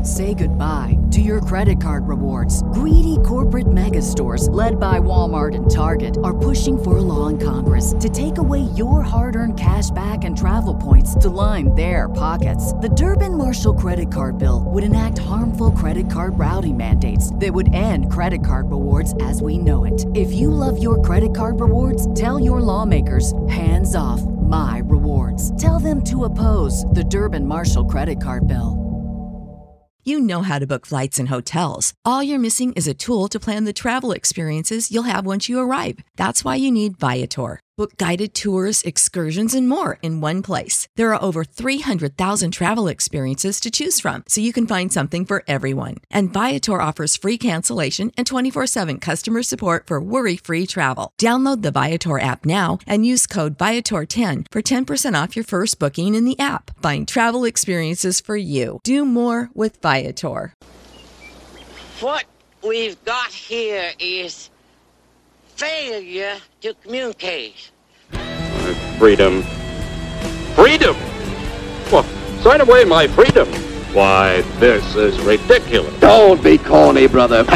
Say goodbye to your credit card rewards. Greedy corporate mega stores, led by Walmart and Target, are pushing for a law in Congress to take away your hard-earned cash back and travel points to line their pockets. The Durbin-Marshall credit card bill would enact harmful credit card routing mandates that would end credit card rewards as we know it. If you love your credit card rewards, tell your lawmakers, hands off my rewards. Tell them to oppose the Durbin-Marshall credit card bill. You know how to book flights and hotels. All you're missing is a tool to plan the travel experiences you'll have once you arrive. That's why you need Viator. Book guided tours, excursions, and more in one place. There are over 300,000 travel experiences to choose from, so you can find something for everyone. And Viator offers free cancellation and 24/7 customer support for worry-free travel. Download the Viator app now and use code Viator10 for 10% off your first booking in the app. Find travel experiences for you. Do more with Viator. What we've got here is failure to communicate. Freedom. Freedom? Well, sign away my freedom. Why, this is ridiculous. Don't be corny, brother.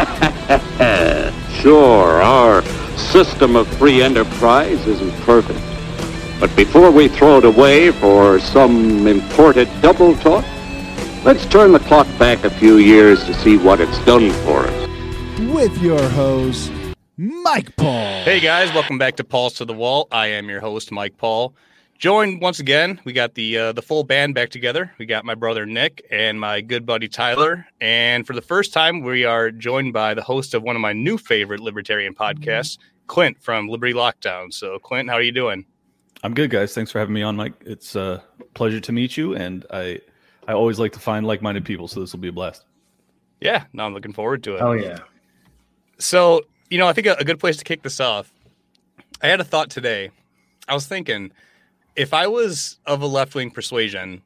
Sure, our system of free enterprise isn't perfect. But before we throw it away for some imported double talk, let's turn the clock back a few years to see what it's done for us. With your host, Mike Paul. Hey guys, welcome back to Paul's to the Wall. I am your host, Mike Paul. Joined once again, we got the full band back together. We got my brother Nick and my good buddy Tyler. And for the first time, we are joined by the host of one of my new favorite libertarian podcasts, Clint from Liberty Lockdown. So Clint, how are you doing? I'm good, guys. Thanks for having me on, Mike. It's a pleasure to meet you, and I always like to find like-minded people, so this will be a blast. Yeah, no, I'm looking forward to it. Oh yeah. So, I think a good place to kick this off, I had a thought today. I was thinking, if I was of a left-wing persuasion,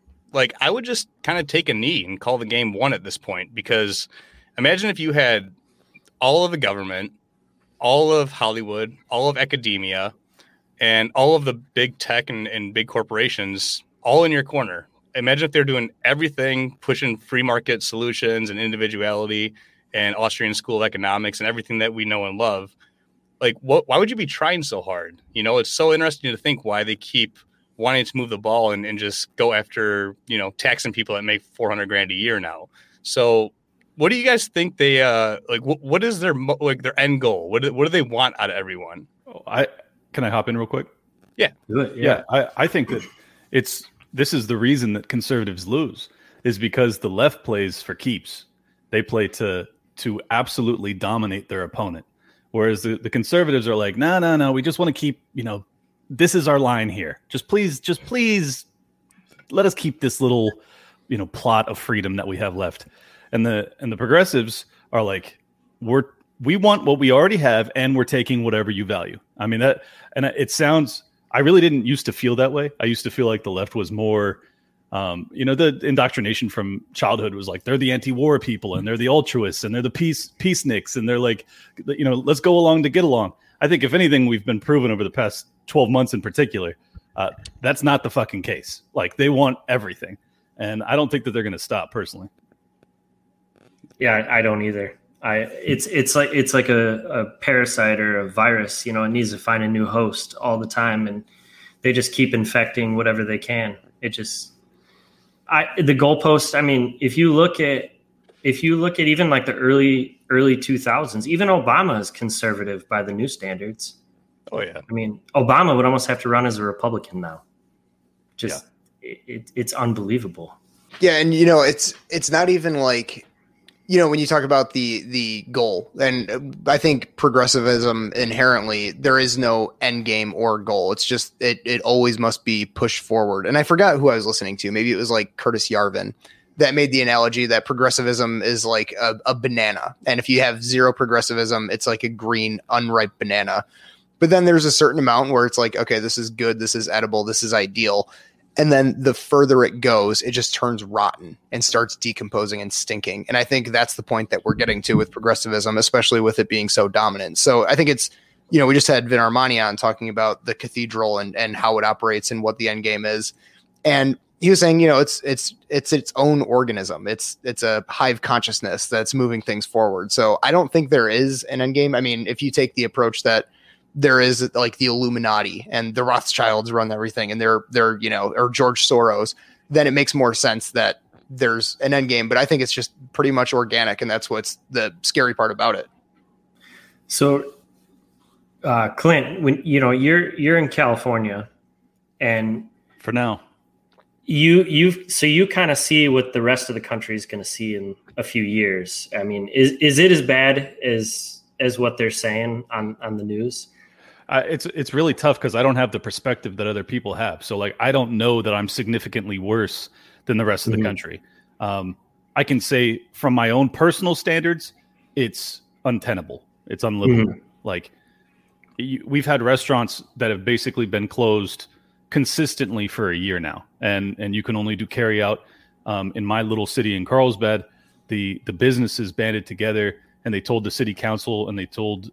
I would just kind of take a knee and call the game won at this point. Because imagine if you had all of the government, all of Hollywood, all of academia, and all of the big tech and big corporations all in your corner. Imagine if they're doing everything, pushing free market solutions and individuality and Austrian School of Economics and everything that we know and love. Why would you be trying so hard? It's so interesting to think why they keep wanting to move the ball and just go after, taxing people that make $400,000 a year now. So what do you guys think they, what is their end goal? What do they want out of everyone? Can I hop in real quick? Yeah. Yeah. I think that this is the reason that conservatives lose, is because the left plays for keeps. They play to absolutely dominate their opponent. Whereas the conservatives are like, no, we just want to keep, this is our line here. Just please let us keep this little, plot of freedom that we have left. And the progressives are like, we want what we already have, and we're taking whatever you value. I mean, I really didn't used to feel that way. I used to feel like the left was more, the indoctrination from childhood was like, they're the anti-war people, and they're the altruists, and they're the peaceniks, and they're like, let's go along to get along. I think if anything, we've been proven over the past 12 months in particular, that's not the fucking case. They want everything. And I don't think that they're going to stop personally. Yeah, I don't either. It's like a parasite or a virus, it needs to find a new host all the time, and they just keep infecting whatever they can. The goalpost. I mean, if you look at even the early 2000s, even Obama is conservative by the new standards. Oh yeah. I mean, Obama would almost have to run as a Republican now. It's unbelievable. Yeah, and it's not even when you talk about the goal, and I think progressivism inherently, there is no end game or goal. It's just it always must be pushed forward. And I forgot who I was listening to. Maybe it was Curtis Yarvin that made the analogy that progressivism is like a banana. And if you have zero progressivism, it's like a green, unripe banana. But then there's a certain amount where it's like, okay, this is good, this is edible, this is ideal. And then the further it goes, it just turns rotten and starts decomposing and stinking. And I think that's the point that we're getting to with progressivism, especially with it being so dominant. So I think it's, we just had Vin Armani on talking about the cathedral and how it operates and what the end game is. And, he was saying, it's its own organism. It's a hive consciousness that's moving things forward. So I don't think there is an end game. I mean, if you take the approach that there is like the Illuminati and the Rothschilds run everything and they're or George Soros, then it makes more sense that there's an end game. But I think it's just pretty much organic, and that's what's the scary part about it. So, Clint, when you're in California, and for now, you kind of see what the rest of the country is going to see in a few years. I mean, is it as bad as what they're saying on the news? It's really tough because I don't have the perspective that other people have. So like, I don't know that I'm significantly worse than the rest of the country. I can say from my own personal standards, it's untenable. It's unlivable. Like we've had restaurants that have basically been closed consistently for a year now. And you can only do carry out. In my little city in Carlsbad, the businesses banded together and they told the city council and they told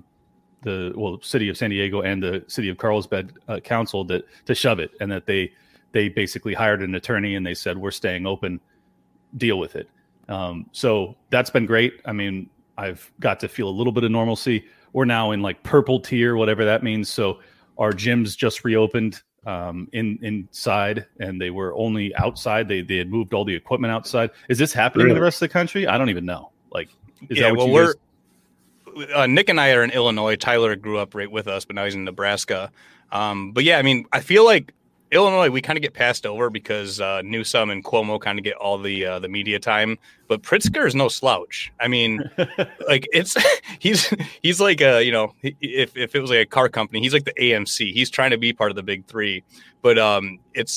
the city of San Diego and the city of Carlsbad council that to shove it, and that they basically hired an attorney and they said, we're staying open, deal with it. So that's been great. I mean, I've got to feel a little bit of normalcy. We're now in like purple tier, whatever that means. So our gyms just reopened inside, and they were only outside. They had moved all the equipment outside. Is this happening in the rest of the country? I don't even know. Like, is that what you guys... Nick and I are in Illinois. Tyler grew up right with us, but now he's in Nebraska. But yeah, I mean, I feel like Illinois, we kind of get passed over because Newsom and Cuomo kind of get all the media time. But Pritzker is no slouch. I mean, like he's like if it was like a car company, he's like the AMC. He's trying to be part of the big three, but it's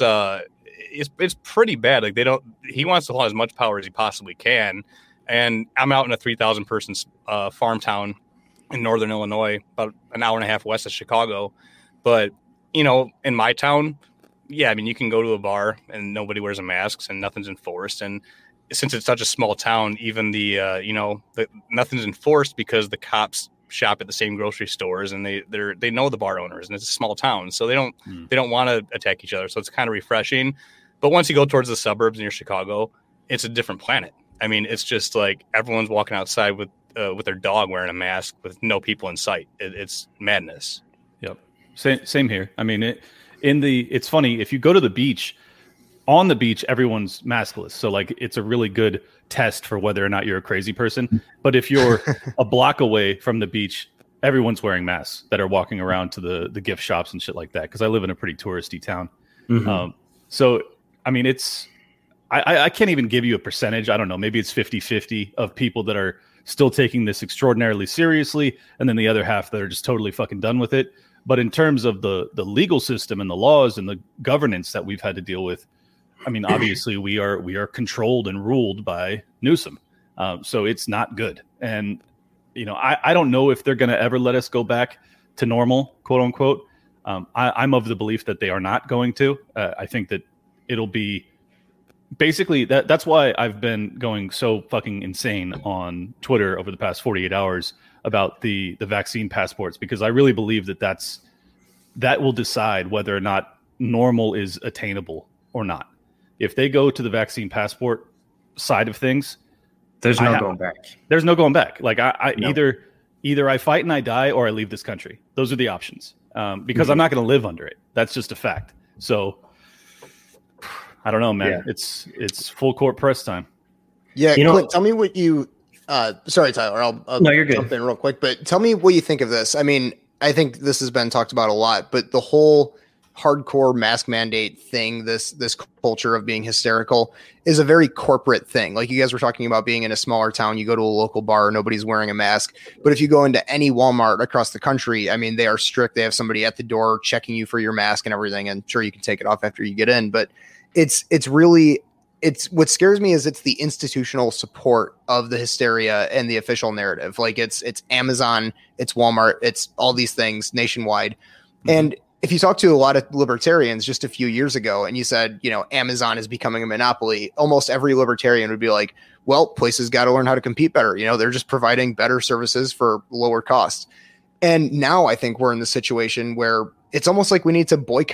pretty bad. Like he wants to hold as much power as he possibly can. And I'm out in a 3,000 person farm town in northern Illinois, about an hour and a half west of Chicago. But, in my town, yeah, I mean, you can go to a bar and nobody wears a mask and nothing's enforced. And since it's such a small town, even nothing's enforced because the cops shop at the same grocery stores and they know the bar owners, and it's a small town. So they don't want to attack each other. So it's kind of refreshing. But once you go towards the suburbs near Chicago, it's a different planet. I mean, it's just like everyone's walking outside with their dog wearing a mask with no people in sight. It's madness. Yep. Same here. I mean, it's funny. If you go to the beach, on the beach, everyone's maskless. So like, it's a really good test for whether or not you're a crazy person. But if you're a block away from the beach, everyone's wearing masks that are walking around to the gift shops and shit like that. Cause I live in a pretty touristy town. So, I mean, I can't even give you a percentage. I don't know. Maybe it's 50-50 of people that are still taking this extraordinarily seriously, and then the other half that are just totally fucking done with it. But in terms of the legal system and the laws and the governance that we've had to deal with, I mean, obviously we are controlled and ruled by Newsom. So it's not good. And, I don't know if they're going to ever let us go back to normal, quote unquote. I'm of the belief that they are not going to. I think that it'll be basically that's why I've been going so fucking insane on Twitter over the past 48 hours about the vaccine passports, because I really believe that will decide whether or not normal is attainable or not. If they go to the vaccine passport side of things, there's no going back. There's no going back. Like either I fight and I die, or I leave this country. Those are the options. Because I'm not going to live under it. That's just a fact. So I don't know, man. Yeah. It's full court press time. Yeah, Clint, tell me what you. Sorry, Tyler. I'll no, you're good. Jump in real quick, but tell me what you think of this. I mean, I think this has been talked about a lot, but the whole hardcore mask mandate thing, this culture of being hysterical, is a very corporate thing. Like you guys were talking about being in a smaller town, you go to a local bar, nobody's wearing a mask. But if you go into any Walmart across the country, I mean, they are strict. They have somebody at the door checking you for your mask and everything, and sure, you can take it off after you get in, but it's what scares me is it's the institutional support of the hysteria and the official narrative. Like it's Amazon, it's Walmart, it's all these things nationwide. Mm-hmm. And if you talk to a lot of libertarians just a few years ago and you said, Amazon is becoming a monopoly, almost every libertarian would be like, well, places got to learn how to compete better. They're just providing better services for lower costs. And now I think we're in the situation where it's almost like we need to boycott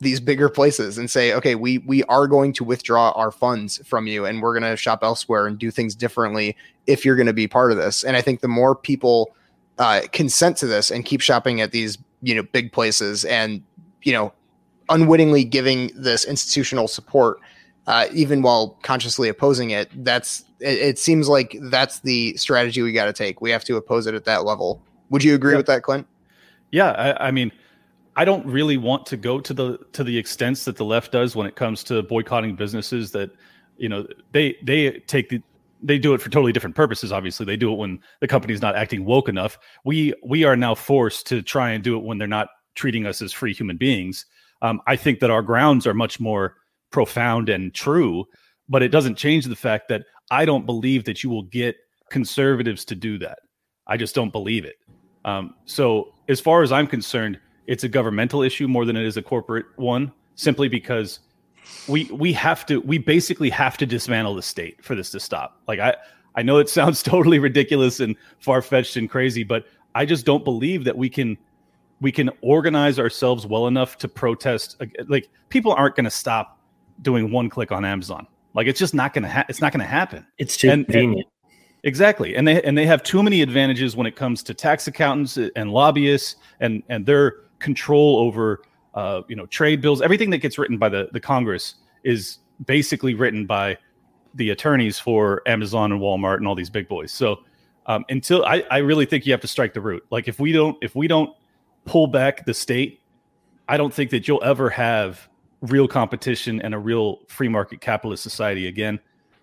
these bigger places and say, okay, we are going to withdraw our funds from you and we're going to shop elsewhere and do things differently if you're going to be part of this. And I think the more people consent to this and keep shopping at these, big places and, unwittingly giving this institutional support, even while consciously opposing it, it seems like that's the strategy we got to take. We have to oppose it at that level. Would you agree with that, Clint? Yeah. I mean, I don't really want to go to the extents that the left does when it comes to boycotting businesses that, they do it for totally different purposes. Obviously they do it when the company's not acting woke enough. We are now forced to try and do it when they're not treating us as free human beings. I think that our grounds are much more profound and true, but it doesn't change the fact that I don't believe that you will get conservatives to do that. I just don't believe it. So as far as I'm concerned, it's a governmental issue more than it is a corporate one, simply because we basically have to dismantle the state for this to stop. Like I know it sounds totally ridiculous and far-fetched and crazy, but I just don't believe that we can organize ourselves well enough to protest. Like people aren't going to stop doing one click on Amazon. Like it's just not going to it's not going to happen. It's too convenient. Exactly. And they have too many advantages when it comes to tax accountants and lobbyists and their control over trade bills. Everything that gets written by the Congress is basically written by the attorneys for Amazon and Walmart and all these big boys. So until I really think you have to strike the root. Like if we don't pull back the state, I don't think that you'll ever have real competition and a real free market capitalist society again.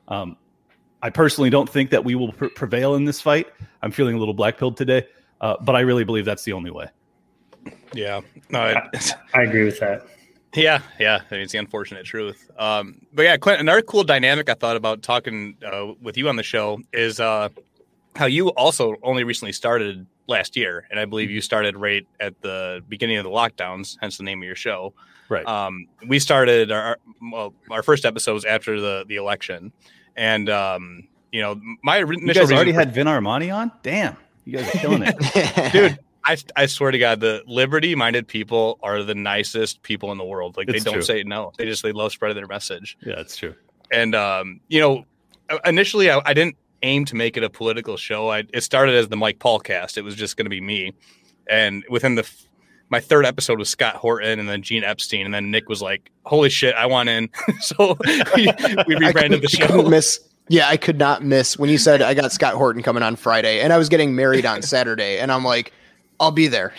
I personally don't think that we will prevail in this fight. I'm feeling a little black-pilled today, but I really believe that's the only way. Yeah, no, I agree with that. Yeah. I mean, it's the unfortunate truth. But yeah, Clint, another cool dynamic I thought about talking with you on the show is how you also only recently started last year, and I believe you started right at the beginning of the lockdowns, hence the name of your show. Right. We started our first episodes after the election, and my initial you guys already had Vin Armani on. Damn, you guys are killing it, dude. I swear to God, the liberty-minded people are the nicest people in the world. Like it's they don't true. say no. They love spreading their message. Yeah, that's true. And initially I didn't aim to make it a political show. It started as the Mike Paul cast. It was just going to be me. And within my third episode was Scott Horton and then Gene Epstein. And then Nick was like, holy shit, I want in. So we rebranded the show. I could not miss when you said I got Scott Horton coming on Friday and I was getting married on Saturday. And I'm like, I'll be there.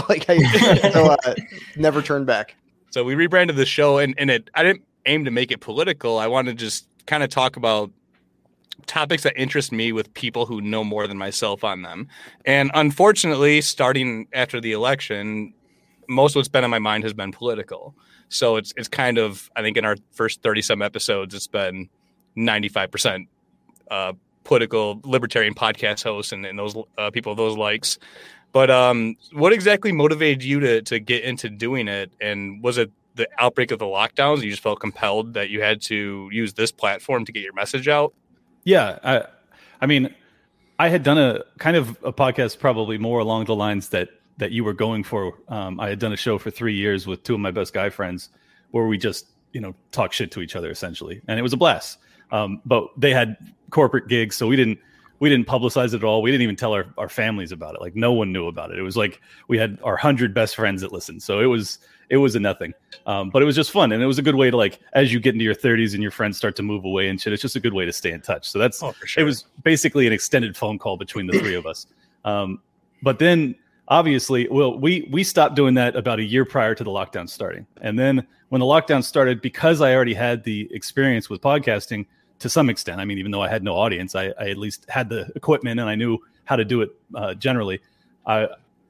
Never turn back. So we rebranded the show and I didn't aim to make it political. I wanted to just kind of talk about topics that interest me with people who know more than myself on them. And unfortunately, starting after the election, most of what's been on my mind has been political. So it's kind of, I think in our first 30 some episodes, it's been 95% political libertarian podcast hosts and those people of those likes. But what exactly motivated you to get into doing it? And was it the outbreak of the lockdowns? You just felt compelled that you had to use this platform to get your message out? Yeah. I mean, I had done a kind of a podcast probably more along the lines that you were going for. I had done a show for 3 years with two of my best guy friends where we just, talk shit to each other essentially. And it was a blast. But they had corporate gigs, so we didn't publicize it at all. We didn't even tell our families about it. Like no one knew about it. It was like we had our 100 best friends that listened. So it was a nothing. But it was just fun. And it was a good way to, like, as you get into your 30s and your friends start to move away and shit, it's just a good way to stay in touch. So for sure. It was basically an extended phone call between the three of us. But then obviously, we stopped doing that about a year prior to the lockdown starting. And then when the lockdown started, because I already had the experience with podcasting to some extent, I mean, even though I had no audience, I at least had the equipment and I knew how to do it generally. I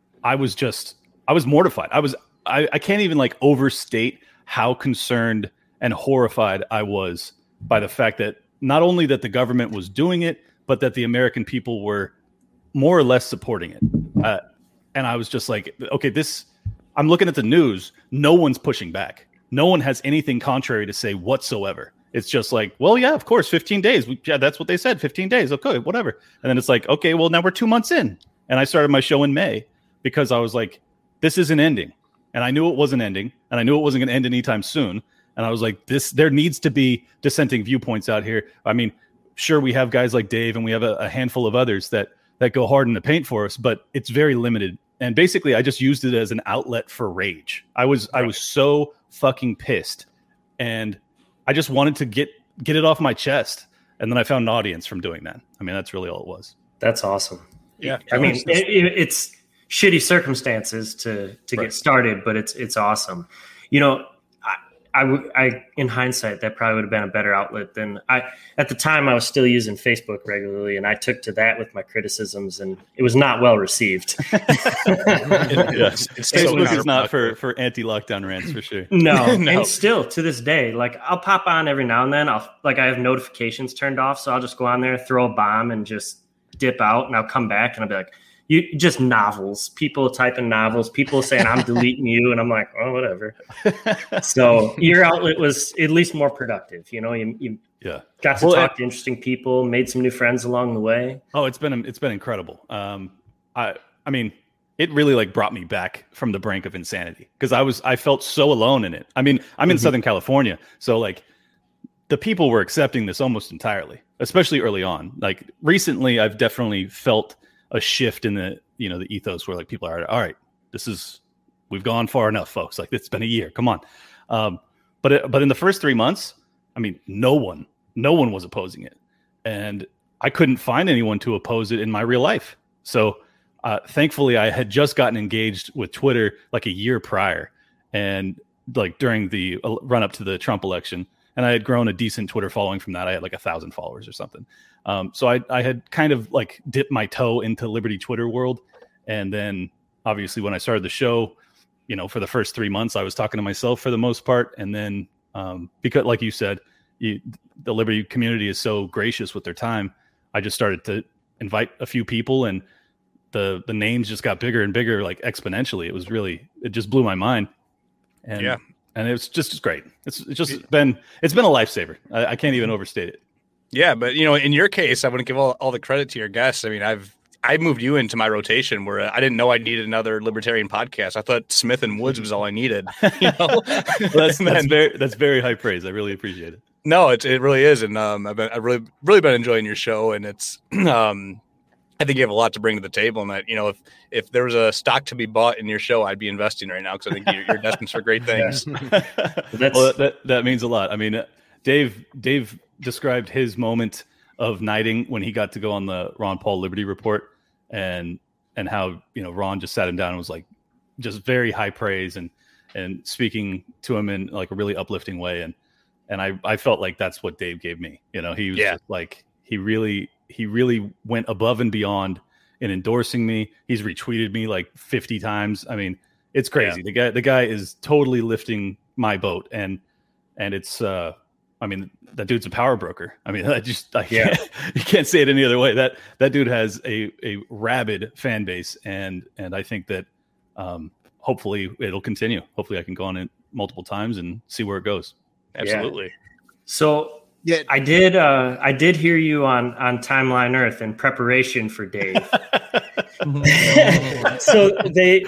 was mortified. I can't even like overstate how concerned and horrified I was by the fact that not only that the government was doing it, but that the American people were more or less supporting it. And I was just like, okay, I'm looking at the news. No one's pushing back. No one has anything contrary to say whatsoever. It's just like, well, yeah, of course, 15 days. Yeah, that's what they said, 15 days. Okay, whatever. And then it's like, okay, well, now we're 2 months in. And I started my show in May because I was like, this isn't ending. and I knew it wasn't ending, and I knew it wasn't going to end anytime soon. And I was like, there needs to be dissenting viewpoints out here. I mean, sure, we have guys like Dave, and we have a handful of others that go hard in the paint for us, but it's very limited. And basically, I just used it as an outlet for rage. I was so fucking pissed, and I just wanted to get it off my chest. And then I found an audience from doing that. I mean, that's really all it was. That's awesome. Yeah, I mean, it's shitty circumstances to get started, but it's awesome. You know, I in hindsight, that probably would have been a better outlet than at the time I was still using Facebook regularly, and I took to that with my criticisms, and it was not well received. Facebook is not for anti-lockdown rants for sure. No. And still to this day, like I'll pop on every now and then. I have notifications turned off, so I'll just go on there, throw a bomb, and just dip out, and I'll come back and I'll be like, you just novels, people typing novels, people saying I'm deleting you, and I'm like, oh, whatever. So your outlet was at least more productive. You know, you got to talk to interesting people, made some new friends along the way. Oh, it's been incredible. I mean, it really like brought me back from the brink of insanity, because I felt so alone in it. I mean, I'm in Southern California, so like the people were accepting this almost entirely, especially early on. Like recently, I've definitely felt a shift in the ethos where like people are, all right, we've gone far enough, folks. Like it's been a year, come on. But in the first 3 months, I mean, no one was opposing it, and I couldn't find anyone to oppose it in my real life. So thankfully, I had just gotten engaged with Twitter like a year prior, and like during the run up to the Trump election, and I had grown a decent Twitter following from that. I had like 1,000 followers or something. So I had kind of like dipped my toe into Liberty Twitter world. And then obviously when I started the show, you know, for the first 3 months, I was talking to myself for the most part. And then because like you said, the Liberty community is so gracious with their time, I just started to invite a few people, and the names just got bigger and bigger, like exponentially. It just blew my mind. And and it's just great. It's been a lifesaver. I can't even overstate it. Yeah, but you know, in your case, I wouldn't give all the credit to your guests. I mean, I moved you into my rotation where I didn't know I needed another libertarian podcast. I thought Smith and Woods was all I needed. You know? that's very high praise. I really appreciate it. No, it really is, and I've really been enjoying your show, and it's I think you have a lot to bring to the table. And that, you know, if there was a stock to be bought in your show, I'd be investing right now, because I think you're destined for great things. Well, that means a lot. I mean, Dave described his moment of knighting when he got to go on the Ron Paul Liberty Report, and how, you know, Ron just sat him down and was like just very high praise and speaking to him in like a really uplifting way. And I felt like that's what Dave gave me. You know, he was just like, he really went above and beyond in endorsing me. He's retweeted me like 50 times. I mean, it's crazy. Yeah. The guy is totally lifting my boat, and it's I mean, that dude's a power broker. I mean, you can't say it any other way. That dude has a rabid fan base, and I think that hopefully it'll continue. Hopefully I can go on it multiple times and see where it goes. Absolutely. Yeah. So yeah, I did hear you on Timeline Earth in preparation for Dave. So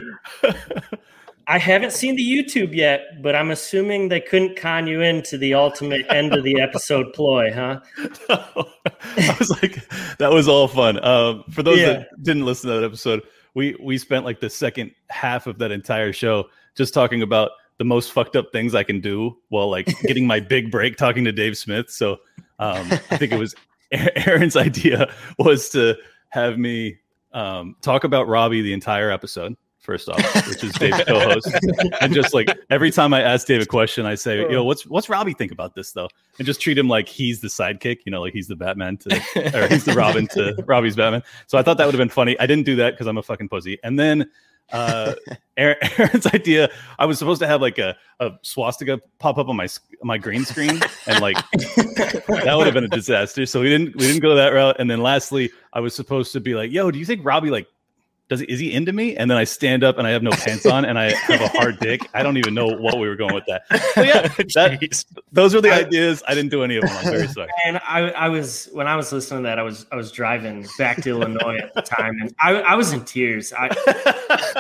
I haven't seen the YouTube yet, but I'm assuming they couldn't con you into the ultimate end of the episode ploy, huh? I was like, that was all fun. For those that didn't listen to that episode, we spent like the second half of that entire show just talking about the most fucked up things I can do while like getting my big break talking to Dave Smith. So I think it was Aaron's idea was to have me talk about Robbie the entire episode, first off, which is Dave's co-host. And just like every time I ask Dave a question, I say, yo, what's Robbie think about this though? And just treat him like he's the sidekick, you know, like he's the Batman or he's the Robin to Robbie's Batman. So I thought that would have been funny. I didn't do that because I'm a fucking pussy. And then Aaron's idea, I was supposed to have like a swastika pop up on my green screen, and like that would have been a disaster. So we didn't go that route. And then lastly, I was supposed to be like, yo, do you think Robbie like is he into me? And then I stand up and I have no pants on and I have a hard dick. I don't even know what we were going with that. So yeah, those were the ideas. I didn't do any of them. I'm very sorry. And I was, when I was listening to that, I was driving back to Illinois at the time, and I was in tears.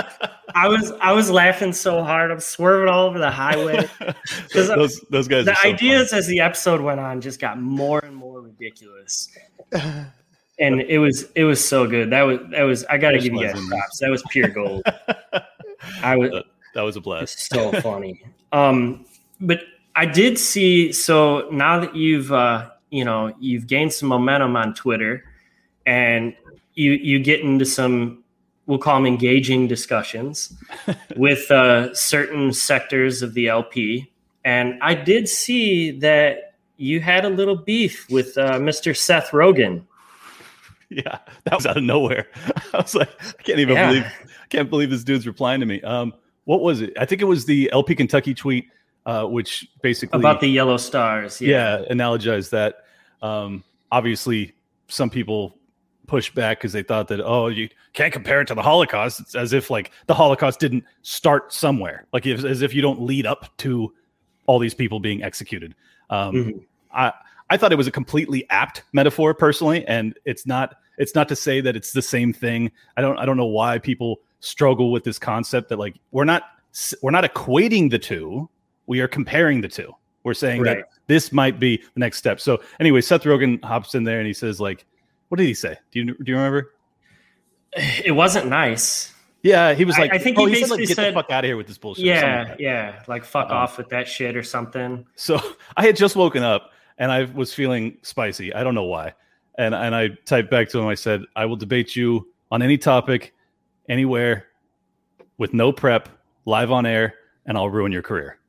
I was laughing so hard. I'm swerving all over the highway. those guys. The are so ideas fun. as the episode went on just got more and more ridiculous. And it was so good. That was I got to give you guys props. That was pure gold. That was a blast. So funny. But I did see. So now that you've gained some momentum on Twitter, and you get into some, we'll call them engaging discussions with certain sectors of the LP, and I did see that you had a little beef with Mr. Seth Rogen. Yeah, that was out of nowhere. I was like, I can't believe this dude's replying to me. What was it? I think it was the LP Kentucky tweet, which basically about the yellow stars. Yeah, analogized that. Obviously, some people pushed back because they thought that, oh, you can't compare it to the Holocaust. It's as if like the Holocaust didn't start somewhere, like as if you don't lead up to all these people being executed. I thought it was a completely apt metaphor personally, and it's not to say that it's the same thing. I don't know why people struggle with this concept that like we're not equating the two, we are comparing the two. We're saying that this might be the next step. So anyway, Seth Rogen hops in there and he says like, what did he say? Do you remember? It wasn't nice. Yeah, he was like, I think he basically said, like, get said, the fuck out of here with this bullshit. Yeah, like fuck off with that shit or something. So I had just woken up and I was feeling spicy. I don't know why. And I typed back to him. I said, I will debate you on any topic, anywhere, with no prep, live on air, and I'll ruin your career.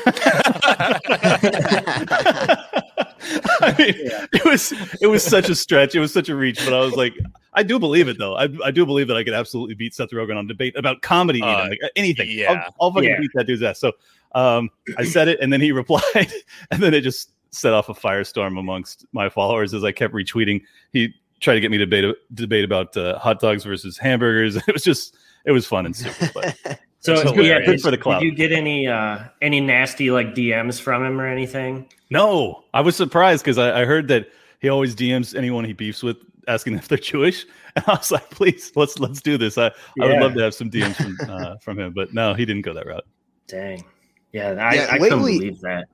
I mean, it was such a stretch. It was such a reach, but I was like, I do believe it though. I do believe that I could absolutely beat Seth Rogen on debate about comedy, even like anything. Yeah, I'll fucking beat that dude's ass. So I said it, and then he replied, and then it just set off a firestorm amongst my followers as I kept retweeting. He tried to get me to debate about hot dogs versus hamburgers. It was fun and stupid. But so good for the clout. Did you get any nasty like DMs from him or anything? No, I was surprised because I heard that he always DMs anyone he beefs with, asking if they're Jewish. And I was like, please, let's do this. I would love to have some DMs from him, but no, he didn't go that route. Dang. Yeah, I couldn't believe that.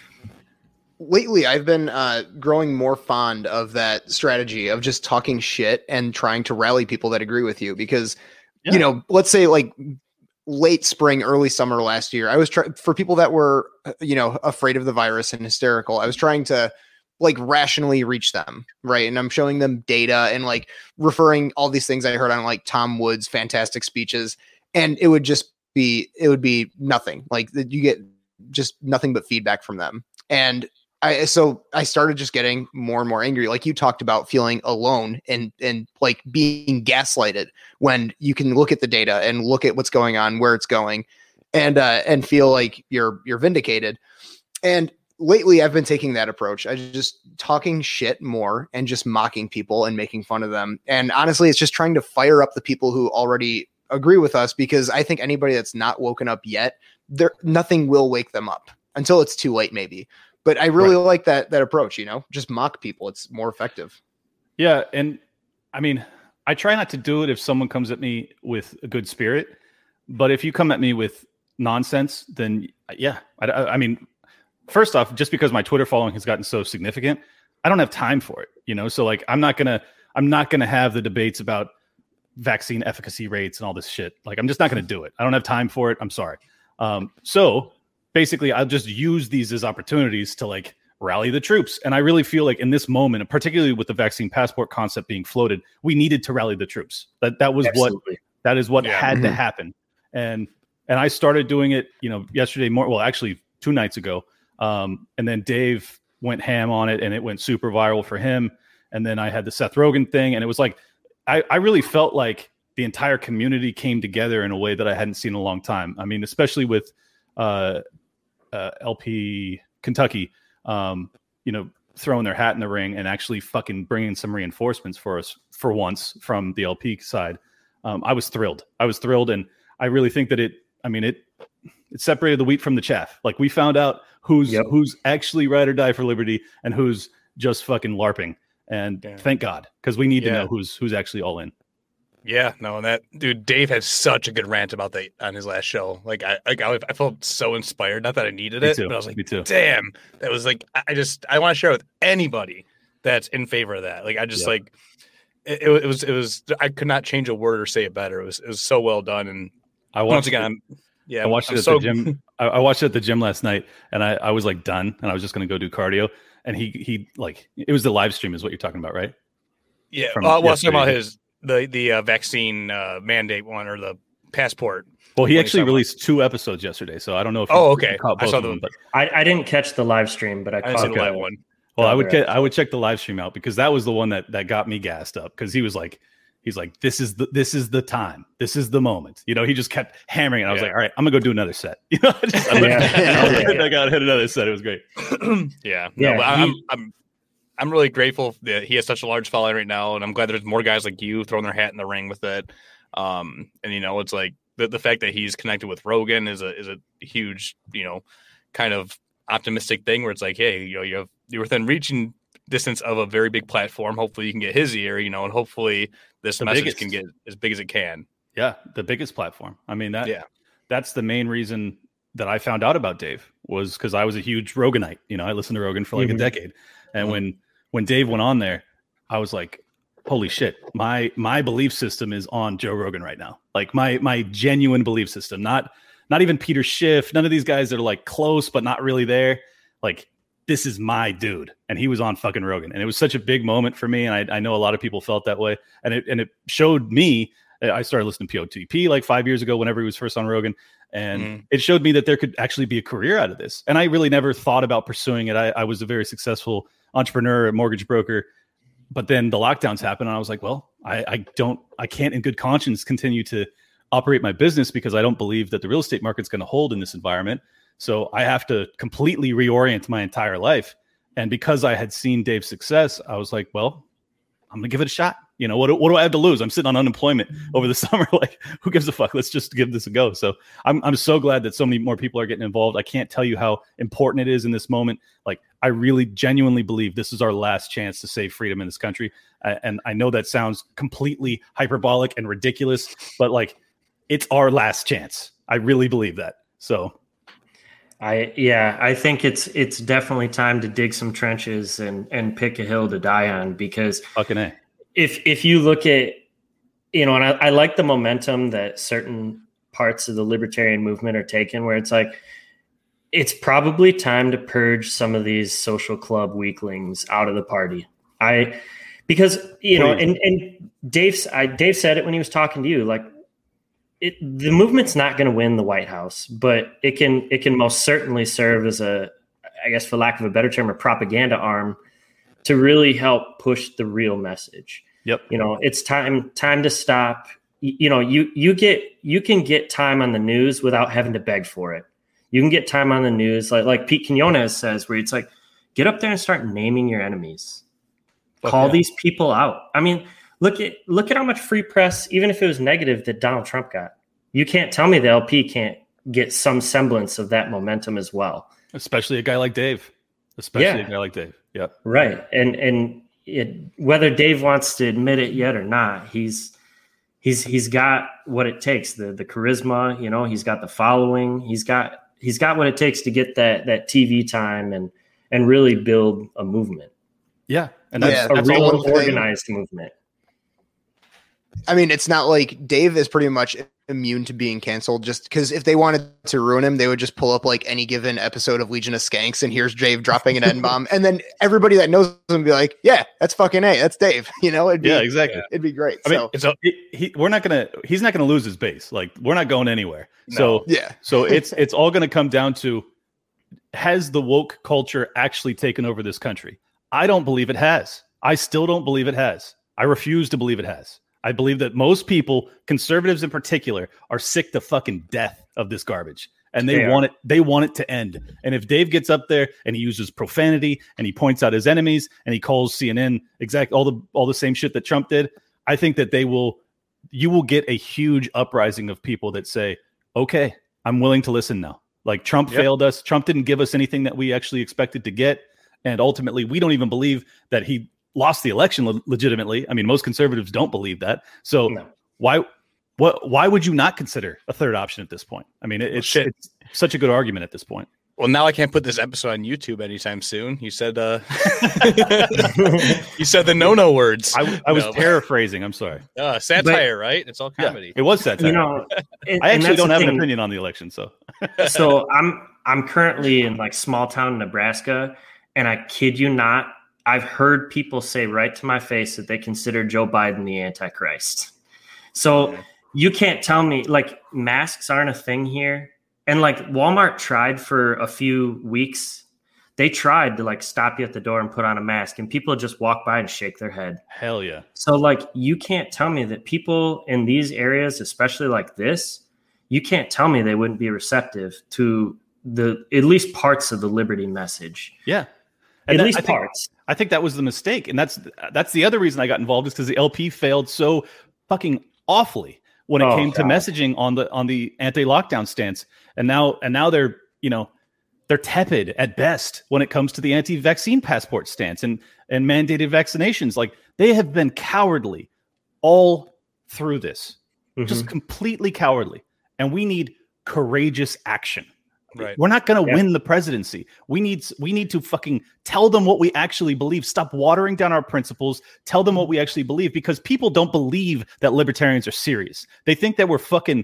Lately, I've been growing more fond of that strategy of just talking shit and trying to rally people that agree with you. Because, you know, let's say like late spring, early summer last year, I was for people that were, afraid of the virus and hysterical, I was trying to like rationally reach them. Right. And I'm showing them data and like referring all these things I heard on like Tom Woods' fantastic speeches. And it would be nothing. Like you get just nothing but feedback from them. And I started just getting more and more angry. Like you talked about feeling alone and like being gaslighted when you can look at the data and look at what's going on, where it's going, and feel like you're vindicated. And lately I've been taking that approach. I just talking shit more and just mocking people and making fun of them. And honestly, it's just trying to fire up the people who already agree with us, because I think anybody that's not woken up yet, nothing will wake them up until it's too late, maybe. But I really like that approach, just mock people. It's more effective. Yeah. And I mean, I try not to do it if someone comes at me with a good spirit, but if you come at me with nonsense, then yeah. I mean, first off, just because my Twitter following has gotten so significant, I don't have time for it, so like, I'm not going to have the debates about vaccine efficacy rates and all this shit. Like, I'm just not going to do it. I don't have time for it. I'm sorry. So basically, I'll just use these as opportunities to like rally the troops. And I really feel like in this moment, and particularly with the vaccine passport concept being floated, we needed to rally the troops. That was what had to happen. And I started doing it, yesterday actually 2 nights ago. And then Dave went ham on it and it went super viral for him. And then I had the Seth Rogen thing. And it was like, I really felt like the entire community came together in a way that I hadn't seen in a long time. I mean, especially with LP Kentucky, throwing their hat in the ring and actually fucking bringing some reinforcements for us for once from the LP side. I was thrilled. And I really think that it separated the wheat from the chaff. Like we found out who's actually ride or die for liberty and who's just fucking LARPing. And thank God, because we need to know who's actually all in. Yeah, no, and that dude Dave had such a good rant about that on his last show. Like I felt so inspired. Not that I needed it, but I was like, Me too. damn, that was like I want to share with anybody that's in favor of that. Like I just like it was I could not change a word or say it better. It was so well done. And I watched I watched it at the gym. I watched it at the gym last night, and I was like done, and I was just going to go do cardio. And he like it was the live stream, is what you're talking about, right? Yeah. Well, talking about the vaccine mandate one or the passport. Well, he actually released 2 episodes yesterday, so I don't know if okay. Caught both I saw of them, but I didn't catch the live stream, but I caught the live one. Well, I would check the live stream out, because that was the one that got me gassed up, because he's like, this is the time, this is the moment. You know, he just kept hammering it. I was like, all right, I'm gonna go do another set. You know, I got hit another set. It was great. Yeah. No, but I'm really grateful that he has such a large following right now, and I'm glad there's more guys like you throwing their hat in the ring with it. And you know, it's like the fact that he's connected with Rogan is a huge, you know, kind of optimistic thing where it's like, hey, you know, you're within reaching distance of a very big platform. Hopefully you can get his ear, you know, and hopefully this message can get as big as it can. Yeah, the biggest platform. I mean, that's the main reason that I found out about Dave, was because I was a huge Roganite. You know, I listened to Rogan for like a decade, and when Dave went on there, I was like, holy shit, my belief system is on Joe Rogan right now. Like my genuine belief system, not even Peter Schiff, none of these guys that are like close but not really there. Like, this is my dude, and he was on fucking Rogan, and it was such a big moment for me, and I know a lot of people felt that way, and it showed me. I started listening to POTP like 5 years ago, whenever he was first on Rogan, and it showed me that there could actually be a career out of this. And I really never thought about pursuing it. I was a very successful entrepreneur, a mortgage broker, but then the lockdowns happened, and I was like, well, I can't in good conscience continue to operate my business, because I don't believe that the real estate market's going to hold in this environment. So I have to completely reorient my entire life. And because I had seen Dave's success, I was like, well, I'm going to give it a shot. You know, what do I have to lose? I'm sitting on unemployment over the summer. Like, who gives a fuck? Let's just give this a go. So I'm so glad that so many more people are getting involved. I can't tell you how important it is in this moment. Like, I really genuinely believe this is our last chance to save freedom in this country. And I know that sounds completely hyperbolic and ridiculous, but like, it's our last chance. I really believe that. So I think it's definitely time to dig some trenches and pick a hill to die on, because fucking A. If you look at, you know, and I like the momentum that certain parts of the libertarian movement are taking, where it's like, it's probably time to purge some of these social club weaklings out of the party. Because, you know, and Dave said it when he was talking to you, like, the movement's not going to win the White House, but it can most certainly serve as a, I guess, for lack of a better term, a propaganda arm to really help push the real message. Yep. You know, it's time to stop. You know, you can get time on the news without having to beg for it. You can get time on the news, like Pete Quinones says, where it's like, get up there and start naming your enemies. Call these people out. I mean, look at how much free press, even if it was negative, that Donald Trump got. You can't tell me the LP can't get some semblance of that momentum as well. Especially a guy like Dave. Yeah. Right. And whether Dave wants to admit it yet or not, he's got what it takes. The charisma, you know, he's got the following. He's got what it takes to get that TV time and really build a movement. Yeah. And that's a real organized movement. I mean, it's not like Dave is pretty much immune to being canceled, just because if they wanted to ruin him, they would just pull up like any given episode of Legion of Skanks, and here's Dave dropping an N-bomb, and then everybody that knows him would be like, yeah, that's fucking A, that's Dave. You know, exactly. It'd be great. I mean, he's not gonna lose his base. Like, we're not going anywhere. No. So it's all gonna come down to, has the woke culture actually taken over this country? I don't believe it has. I still don't believe it has. I refuse to believe it has. I believe that most people, conservatives in particular, are sick to fucking death of this garbage, and they want it to end. And if Dave gets up there and he uses profanity and he points out his enemies and he calls CNN all the same shit that Trump did, I think that you will get a huge uprising of people that say, okay, I'm willing to listen now. Like, Trump failed us. Trump didn't give us anything that we actually expected to get. And ultimately, we don't even believe that he lost the election legitimately. I mean, most conservatives don't believe that. So why would you not consider a third option at this point? I mean, it's such a good argument at this point. Well, now I can't put this episode on YouTube anytime soon. You said you said the no words. I was paraphrasing. I'm sorry. Satire, right? It's all comedy. Yeah, it was satire. I actually don't have an opinion on the election, so. So I'm currently in like small town Nebraska, and I kid you not, I've heard people say right to my face that they consider Joe Biden the Antichrist. So you can't tell me like masks aren't a thing here. And like Walmart tried for a few weeks, they tried to like stop you at the door and put on a mask, and people just walk by and shake their head. Hell yeah. So like, you can't tell me that people in these areas, especially like this, you can't tell me they wouldn't be receptive to at least parts of the liberty message. Yeah. And at least parts. I think that was the mistake. And that's the other reason I got involved, is because the LP failed so fucking awfully when it came to messaging on the anti-lockdown stance. And now they're, they're tepid at best when it comes to the anti-vaccine passport stance and mandated vaccinations. Like, they have been cowardly all through this, just completely cowardly. And we need courageous action. Right. We're not going to win the presidency. We need to fucking tell them what we actually believe. Stop watering down our principles. Tell them what we actually believe, because people don't believe that libertarians are serious. They think that we're fucking,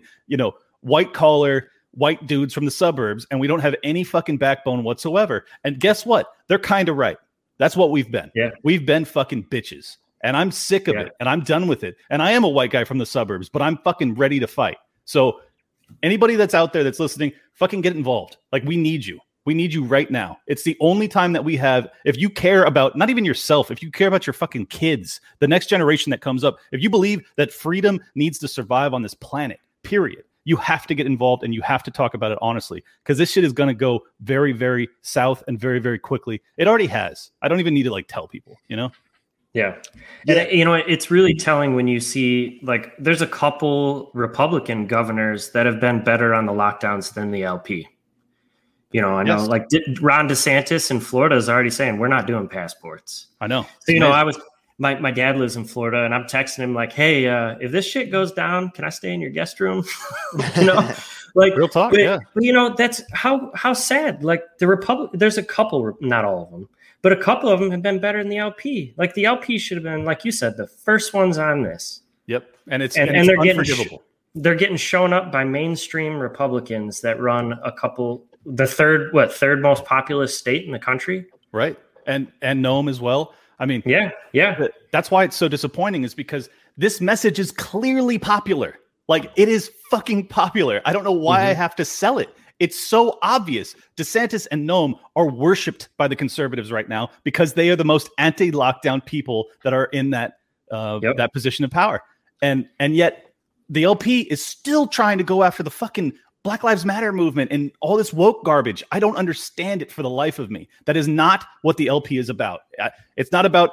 white collar, white dudes from the suburbs, and we don't have any fucking backbone whatsoever. And guess what? They're kind of right. That's what we've been. Yeah. We've been fucking bitches. And I'm sick of it. And I'm done with it. And I am a white guy from the suburbs, but I'm fucking ready to fight. So anybody that's out there that's listening, fucking get involved. Like, we need you. We need you right now. It's the only time that we have. If you care about not even yourself, if you care about your fucking kids, the next generation that comes up, if you believe that freedom needs to survive on this planet, period, you have to get involved, and you have to talk about it honestly, because this shit is going to go very, very south and very, very quickly. It already has. I don't even need to tell people, Yeah. And it's really telling when you see there's a couple Republican governors that have been better on the lockdowns than the LP. I know Ron DeSantis in Florida is already saying we're not doing passports. I know. So, I was my dad lives in Florida, and I'm texting him like, hey, if this shit goes down, can I stay in your guest room? Real talk. But, that's how sad. Like, the there's a couple, not all of them, but a couple of them have been better than the LP. Like, the LP should have been, like you said, the first ones on this. Yep. And it's they're unforgivable. They're getting shown up by mainstream Republicans that run the third most populous state in the country. Right. And Nome as well. I mean, yeah. That's why it's so disappointing, is because this message is clearly popular. Like, it is fucking popular. I don't know why I have to sell it. It's so obvious. DeSantis and Nome are worshipped by the conservatives right now because they are the most anti-lockdown people that are in that that position of power. And yet the LP is still trying to go after the fucking Black Lives Matter movement and all this woke garbage. I don't understand it for the life of me. That is not what the LP is about. It's not about,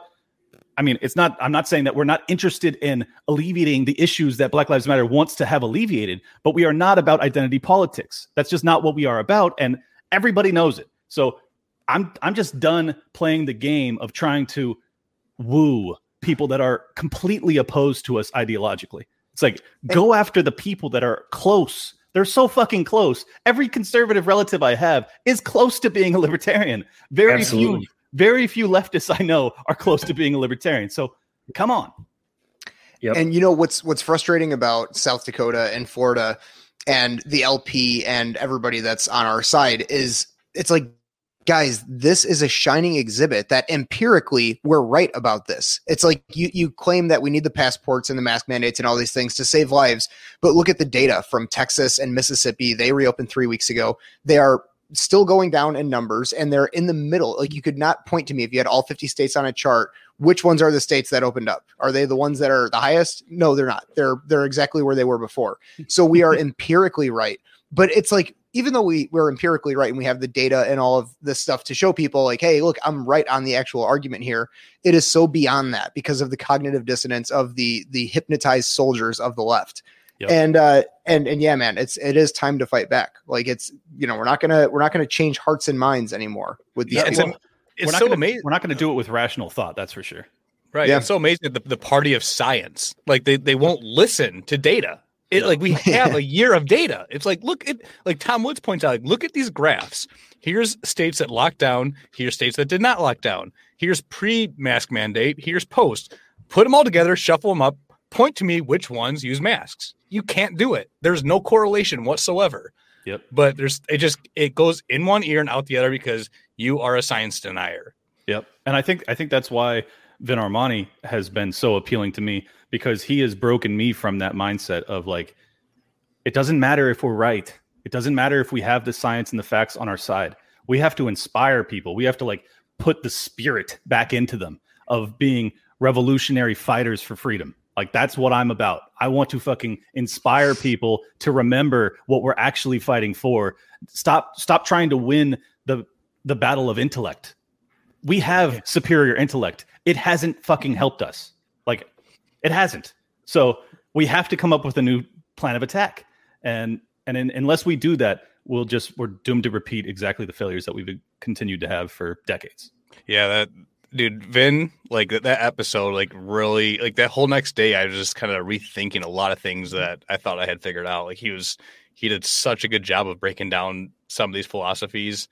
I'm not saying that we're not interested in alleviating the issues that Black Lives Matter wants to have alleviated, but we are not about identity politics. That's just not what we are about. And everybody knows it. So I'm just done playing the game of trying to woo people that are completely opposed to us ideologically. It's like, go after the people that are close. They're so fucking close. Every conservative relative I have is close to being a libertarian. Very few leftists I know are close to being a libertarian. So come on. Yep. And what's frustrating about South Dakota and Florida and the LP and everybody that's on our side is it's like, guys, this is a shining exhibit that empirically we're right about this. It's like you claim that we need the passports and the mask mandates and all these things to save lives, but look at the data from Texas and Mississippi. They reopened 3 weeks ago. They are still going down in numbers, and they're in the middle. Like, you could not point to me, if you had all 50 states on a chart, which ones are the states that opened up? Are they the ones that are the highest? No, they're not. They're exactly where they were before. So we are empirically right. But it's like, even though we're empirically right and we have the data and all of this stuff to show people like, hey, look, I'm right on the actual argument here, it is so beyond that because of the cognitive dissonance of the hypnotized soldiers of the left. Yep. And yeah, man, it is time to fight back. Like, it's, we're not gonna change hearts and minds anymore with these people. We're not going to do it with rational thought. That's for sure. Right. Yeah. It's so amazing that the party of science, like they won't listen to data. Like we have a year of data. It's like, look at, like Tom Woods points out, like, look at these graphs. Here's states that locked down. Here's states that did not lock down. Here's pre-mask mandate. Here's post. Put them all together, shuffle them up, point to me which ones use masks. You can't do it. There's no correlation whatsoever. Yep. But it goes in one ear and out the other because you are a science denier. Yep. And I think that's why Vin Armani has been so appealing to me, because he has broken me from that mindset of like, it doesn't matter if we're right. It doesn't matter if we have the science and the facts on our side. We have to inspire people. We have to like put the spirit back into them of being revolutionary fighters for freedom. Like, that's what I'm about. I want to fucking inspire people to remember what we're actually fighting for. Stop trying to win the battle of intellect. We have superior intellect. It hasn't fucking helped us. Like, it hasn't. So we have to come up with a new plan of attack. And unless we do that, we're doomed to repeat exactly the failures that we've continued to have for decades. Yeah, dude, Vin, like that episode, like really, like that whole next day, I was just kind of rethinking a lot of things that I thought I had figured out. Like he did such a good job of breaking down some of these philosophies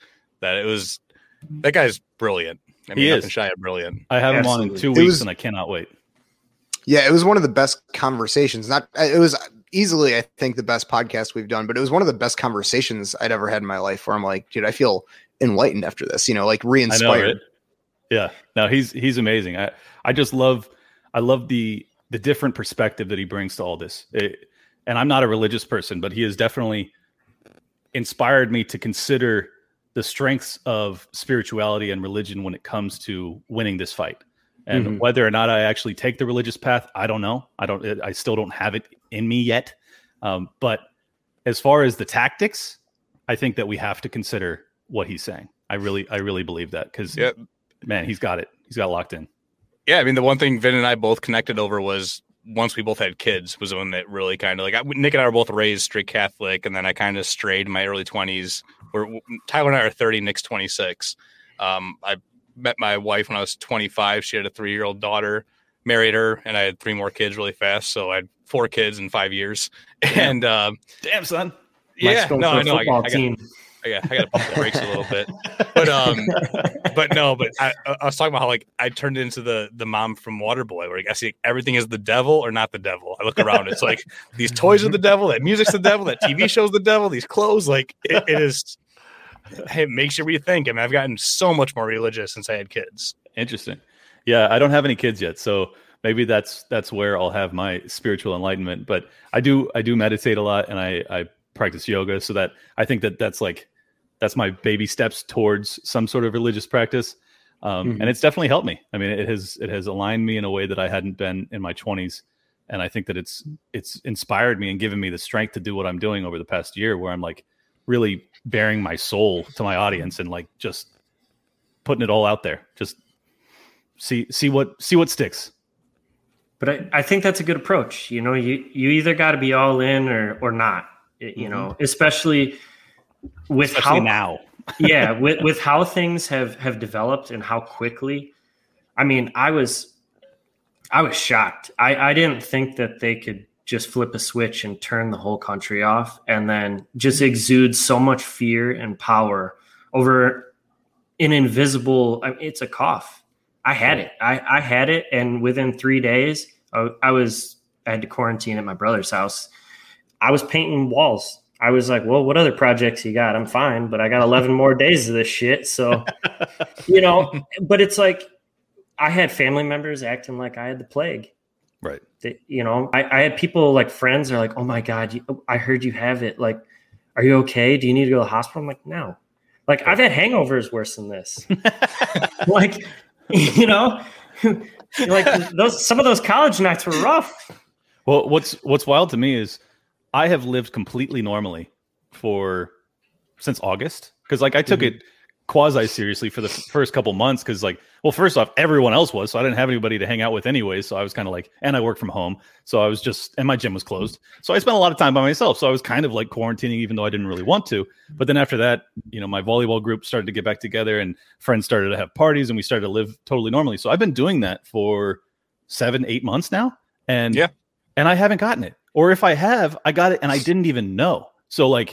that guy's brilliant. I mean, nothing shy of brilliant. I have him on in 2 weeks and I cannot wait. Yeah, it was one of the best conversations. It was easily, I think, the best podcast we've done, but it was one of the best conversations I'd ever had in my life where I'm like, dude, I feel enlightened after this, like re-inspired. I know, right? Yeah, no, he's amazing. I just love the different perspective that he brings to all this. And I'm not a religious person, but he has definitely inspired me to consider the strengths of spirituality and religion when it comes to winning this fight. And whether or not I actually take the religious path, I don't know. I still don't have it in me yet. But as far as the tactics, I think that we have to consider what he's saying. I really believe that, because man, he's got it. He's got it locked in. Yeah, I mean, the one thing Vin and I both connected over was once we both had kids was when that really kind of like Nick and I were both raised strict Catholic, and then I kind of strayed in my early 20s. Tyler and I are 30, Nick's 26. I met my wife when I was 25. She had a 3-year-old daughter, married her, and I had 3 more kids really fast. So I had 4 kids in 5 years. And damn, son. Yeah, no, I know. I got to pump the brakes a little bit, but I was talking about how like I turned into the mom from Waterboy, where I see everything is the devil or not the devil. I look around, it's like these toys are the devil, that music's the devil, that TV show's the devil, these clothes, like it is. It makes you rethink. I mean, I've gotten so much more religious since I had kids. Interesting. Yeah, I don't have any kids yet, so maybe that's where I'll have my spiritual enlightenment. But I do meditate a lot, and I practice yoga, so that I think that's my baby steps towards some sort of religious practice. And it's definitely helped me. I mean, it has aligned me in a way that I hadn't been in my 20s. And I think that it's inspired me and given me the strength to do what I'm doing over the past year, where I'm like really bearing my soul to my audience and like just putting it all out there. Just see what sticks. But I think that's a good approach. You either got to be all in or not, especially how now. Yeah. With how things have developed and how quickly. I mean, I was shocked. I didn't think that they could just flip a switch and turn the whole country off and then just exude so much fear and power over an invisible, it's a cough. I had it. I had it. And within 3 days, I had to quarantine at my brother's house. I was painting walls. I was like, well, what other projects you got? I'm fine, but I got 11 more days of this shit. So, but it's like, I had family members acting like I had the plague. Right. I had people like friends are like, oh my God, I heard you have it. Like, are you okay? Do you need to go to the hospital? I'm like, no. Like, I've had hangovers worse than this. Like, like some of those college nights were rough. Well, what's wild to me is I have lived completely normally since August. Because like I took it quasi seriously for the first couple months, because like, well, first off, everyone else was, so I didn't have anybody to hang out with anyway. So I was kind of like, and I work from home, so I was and my gym was closed, so I spent a lot of time by myself. So I was kind of like quarantining, even though I didn't really want to. But then after that, my volleyball group started to get back together, and friends started to have parties, and we started to live totally normally. So I've been doing that for 7-8 months now, and yeah, and I haven't gotten it. Or if I have, I got it and I didn't even know. So like,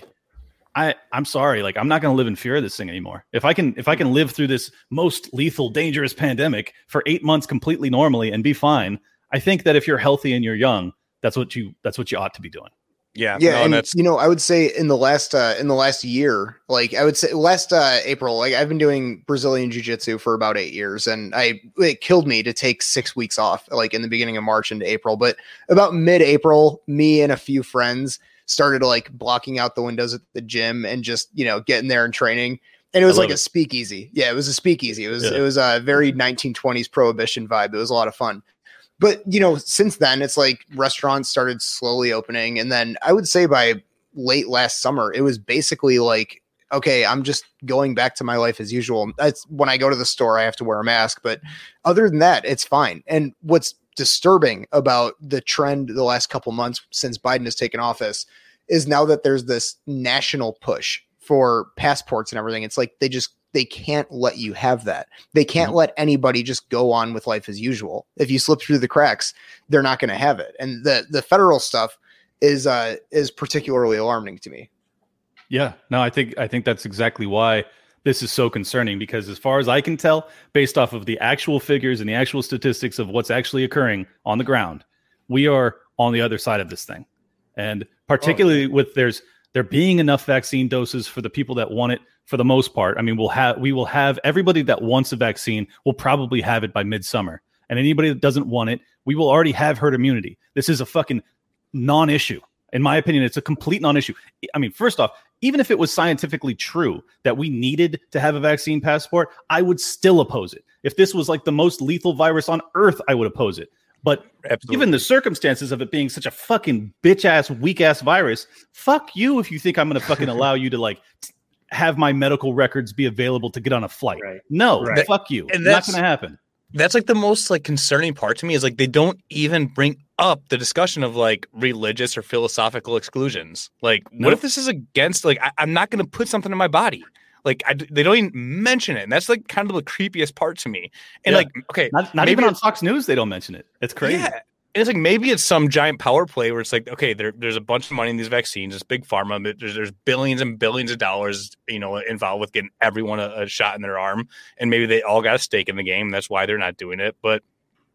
I'm sorry, like I'm not going to live in fear of this thing anymore. If I can live through this most lethal, dangerous pandemic for 8 months completely normally and be fine, I think that if you're healthy and you're young, that's what you ought to be doing. Yeah. Yeah. No, and that's, I would say in the last year, like I would say last April, like I've been doing Brazilian jiu-jitsu for about 8 years, and it killed me to take 6 weeks off, like in the beginning of March into April. But about mid-April, me and a few friends started like blocking out the windows at the gym and just, getting there and training. And it was like a speakeasy. Yeah, it was a speakeasy. It was a very 1920s prohibition vibe. It was a lot of fun. But, since then, it's like restaurants started slowly opening. And then I would say by late last summer, it was basically like, okay, I'm just going back to my life as usual. That's when I go to the store, I have to wear a mask. But other than that, it's fine. And what's disturbing about the trend the last couple months since Biden has taken office is now that there's this national push for passports and everything. It's like they can't let you have that. They can't let anybody just go on with life as usual. If you slip through the cracks, they're not going to have it. And the federal stuff is particularly alarming to me. Yeah, no, I think that's exactly why this is so concerning, because as far as I can tell, based off of the actual figures and the actual statistics of what's actually occurring on the ground, we are on the other side of this thing. And particularly with there being enough vaccine doses for the people that want it, for the most part. I mean, we will have everybody that wants a vaccine will probably have it by midsummer. And anybody that doesn't want it, we will already have herd immunity. This is a fucking non-issue. In my opinion, it's a complete non-issue. I mean, first off, even if it was scientifically true that we needed to have a vaccine passport, I would still oppose it. If this was like the most lethal virus on earth, I would oppose it. But given the circumstances of it being such a fucking bitch-ass, weak-ass virus, fuck you if you think I'm going to fucking allow you to like have my medical records be available to get on a flight. Right. No, fuck you. And that's not going to happen. That's like the most like concerning part to me is like they don't even bring up the discussion of like religious or philosophical exclusions. Like, what if this is against like I'm not going to put something in my body? Like they don't even mention it, and that's like kind of the creepiest part to me. And like, okay, not even on Fox News they don't mention it. It's crazy. Yeah. And it's like maybe it's some giant power play where it's like, okay, there's a bunch of money in these vaccines. It's big pharma. There's billions and billions of dollars, involved with getting everyone a shot in their arm, and maybe they all got a stake in the game. That's why they're not doing it. But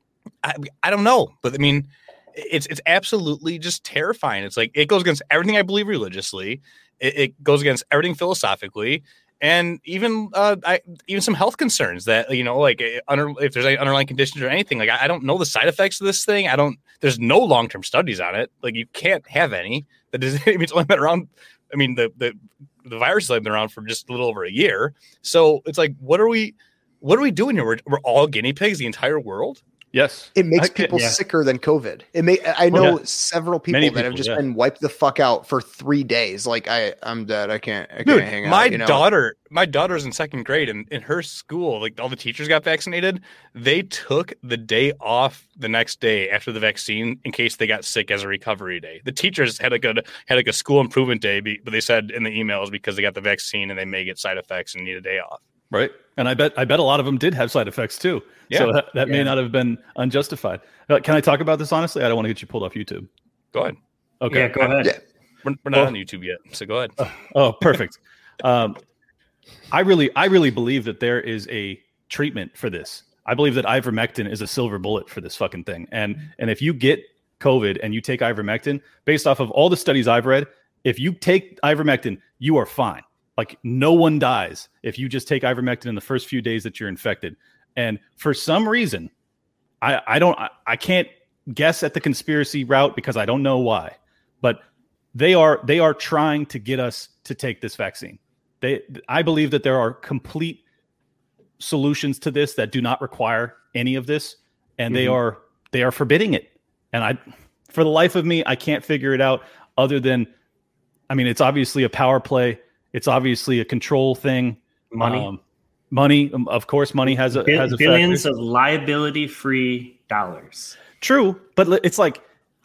I don't know. But I mean, it's absolutely just terrifying. It's like it goes against everything I believe religiously. It goes against everything philosophically. And even some health concerns that, if there's any underlying conditions or anything, like I don't know the side effects of this thing. There's no long-term studies on it. Like you can't have any. It's only been around. I mean, the virus has been around for just a little over a year. So it's like, what are we doing here? We're all guinea pigs, the entire world. Yes. It makes people sicker than COVID. I know several people that have just been wiped the fuck out for 3 days. Like I'm dead. I can't hang out. My daughter's in second grade, and in her school, like all the teachers got vaccinated. They took the day off the next day after the vaccine in case they got sick as a recovery day. The teachers had a school improvement day, but they said in the emails because they got the vaccine and they may get side effects and need a day off. Right. And I bet a lot of them did have side effects too. Yeah. So that may not have been unjustified. Can I talk about this honestly? I don't want to get you pulled off YouTube. Go ahead. Okay. Yeah, go ahead. Yeah. We're not on YouTube yet, so go ahead. Perfect. I really believe that there is a treatment for this. I believe that ivermectin is a silver bullet for this fucking thing. And if you get COVID and you take ivermectin, based off of all the studies I've read, if you take ivermectin, you are fine. Like no one dies if you just take ivermectin in the first few days that you're infected. And for some reason, I can't guess at the conspiracy route because I don't know why, but they are trying to get us to take this vaccine. I believe that there are complete solutions to this that do not require any of this, and they are forbidding it. And for the life of me, I can't figure it out other than, I mean, it's obviously a power play. It's obviously a control thing. Money, of course, money has a billions of liability-free dollars. True, but it's like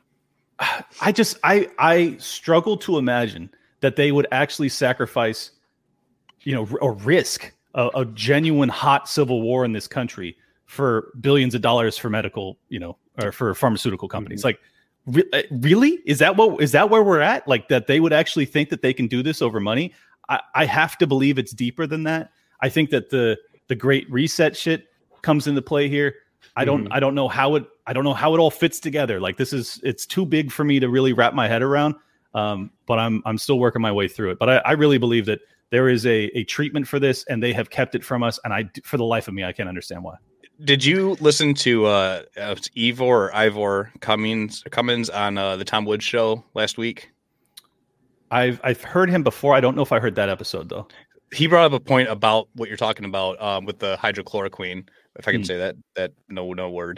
I struggle to imagine that they would actually sacrifice, or risk a genuine hot civil war in this country for billions of dollars for medical, or for pharmaceutical companies. Like, really? Is that where we're at? Like, that they would actually think that they can do this over money? I have to believe it's deeper than that. I think that the Great Reset shit comes into play here. I don't know how it all fits together. Like, it's too big for me to really wrap my head around. But I'm still working my way through it. But I really believe that there is a treatment for this, and they have kept it from us. And for the life of me, I can't understand why. Did you listen to Ivor Cummins on the Tom Woods show last week? I've heard him before. I don't know if I heard that episode though. He brought up a point about what you're talking about with the hydrochloroquine, if I can say that no word.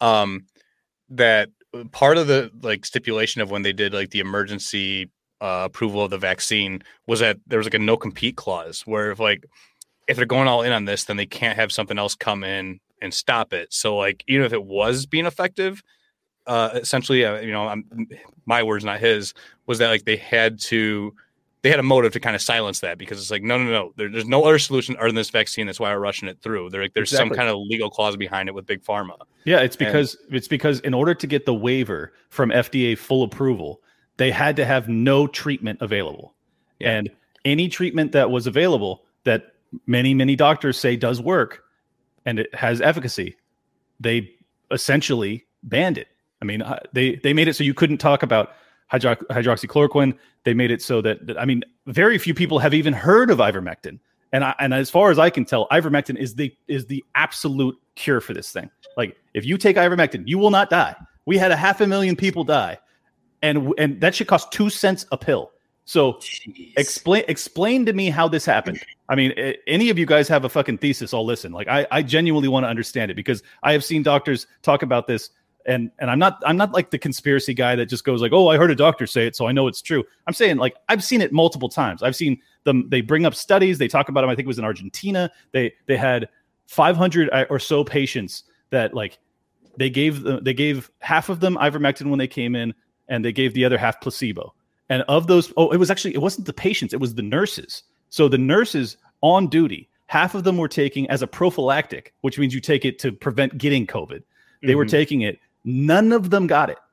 That part of the like stipulation of when they did like the emergency approval of the vaccine was that there was like a no compete clause where if they're going all in on this, then they can't have something else come in and stop it. So like, even if it was being effective, essentially, my words, not his, was that like they had a motive to kind of silence that, because it's like, no, there's no other solution other than this vaccine. That's why we're rushing it through. There's some kind of legal clause behind it with Big Pharma. Yeah. It's because in order to get the waiver from FDA full approval, they had to have no treatment available. Yeah. And any treatment that was available that many, many doctors say does work and it has efficacy, they essentially banned it. I mean, they made it so you couldn't talk about hydroxychloroquine. They made it so that very few people have even heard of ivermectin. And as far as I can tell, ivermectin is the absolute cure for this thing. Like, if you take ivermectin, you will not die. We had 500,000 people die, and that should cost 2 cents a pill. So Jeez. Explain to me how this happened. I mean, any of you guys have a fucking thesis, I'll listen. Like, I genuinely want to understand it, because I have seen doctors talk about this, and I'm not like the conspiracy guy that just goes like, oh, I heard a doctor say it, so I know it's true. I'm saying, like, I've seen it multiple times. I've seen them. They bring up studies. They talk about them. I think it was in Argentina. They had 500 or so patients that, like, they gave half of them ivermectin when they came in, and they gave the other half placebo. And of those, it wasn't the patients, it was the nurses. So the nurses on duty, half of them were taking as a prophylactic, which means you take it to prevent getting COVID. They were taking it. None of them got it.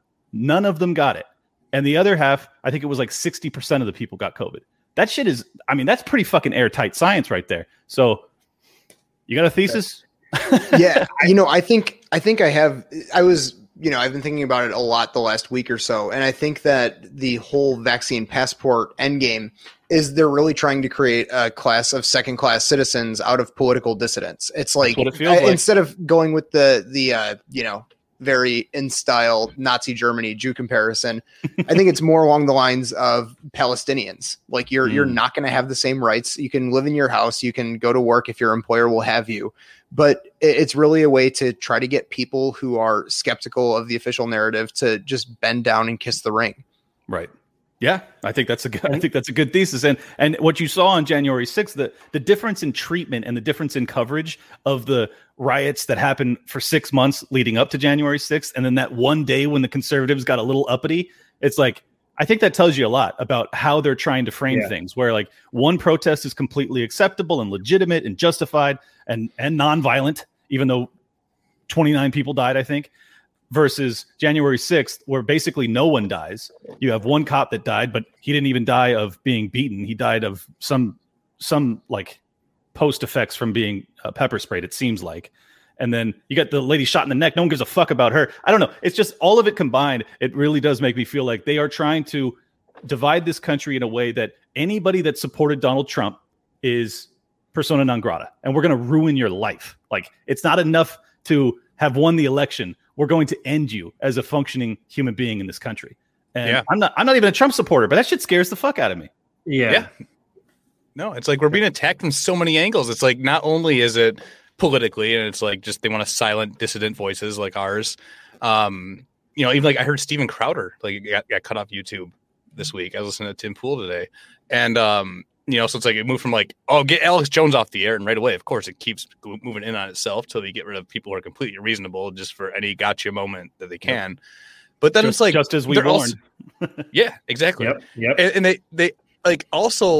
And the other half, I think it was like 60% of the people got COVID. That shit is, that's pretty fucking airtight science right there. So you got a thesis? Yeah. I've been thinking about it a lot the last week or so. And I think that the whole vaccine passport endgame is they're really trying to create a class of second-class citizens out of political dissidents. It's like, instead of going with the very in style Nazi Germany Jew comparison, I think it's more along the lines of Palestinians. Like, you're not going to have the same rights. You can live in your house. You can go to work if your employer will have you. But it's really a way to try to get people who are skeptical of the official narrative to just bend down and kiss the ring. Right. Yeah, I think that's a good thesis. And what you saw on January 6th, the difference in treatment and the difference in coverage of the riots that happened for 6 months leading up to January 6th, and then that one day when the conservatives got a little uppity, it's like, I think that tells you a lot about how they're trying to frame things, where like one protest is completely acceptable and legitimate and justified and nonviolent, even though 29 people died, I think, versus January 6th, where basically no one dies. You have one cop that died, but he didn't even die of being beaten. He died of some like post effects from being pepper sprayed, it seems like. And then you got the lady shot in the neck. No one gives a fuck about her. I don't know. It's just all of it combined. It really does make me feel like they are trying to divide this country in a way that anybody that supported Donald Trump is persona non grata, and we're going to ruin your life. Like, it's not enough to have won the election. We're going to end you as a functioning human being in this country. And I'm not even a Trump supporter, but that shit scares the fuck out of me. Yeah. No, it's like we're being attacked from so many angles. It's like, not only is it politically, and it's like just they want to silence dissident voices like ours. Even like I heard Steven Crowder got cut off YouTube this week. I was listening to Tim Pool today, and so it's like it moved from like, oh, get Alex Jones off the air, and right away, of course, it keeps moving in on itself till they get rid of people who are completely reasonable just for any gotcha moment that they can. But then it's like, just as we warned. Yeah, exactly. Yep. And they like also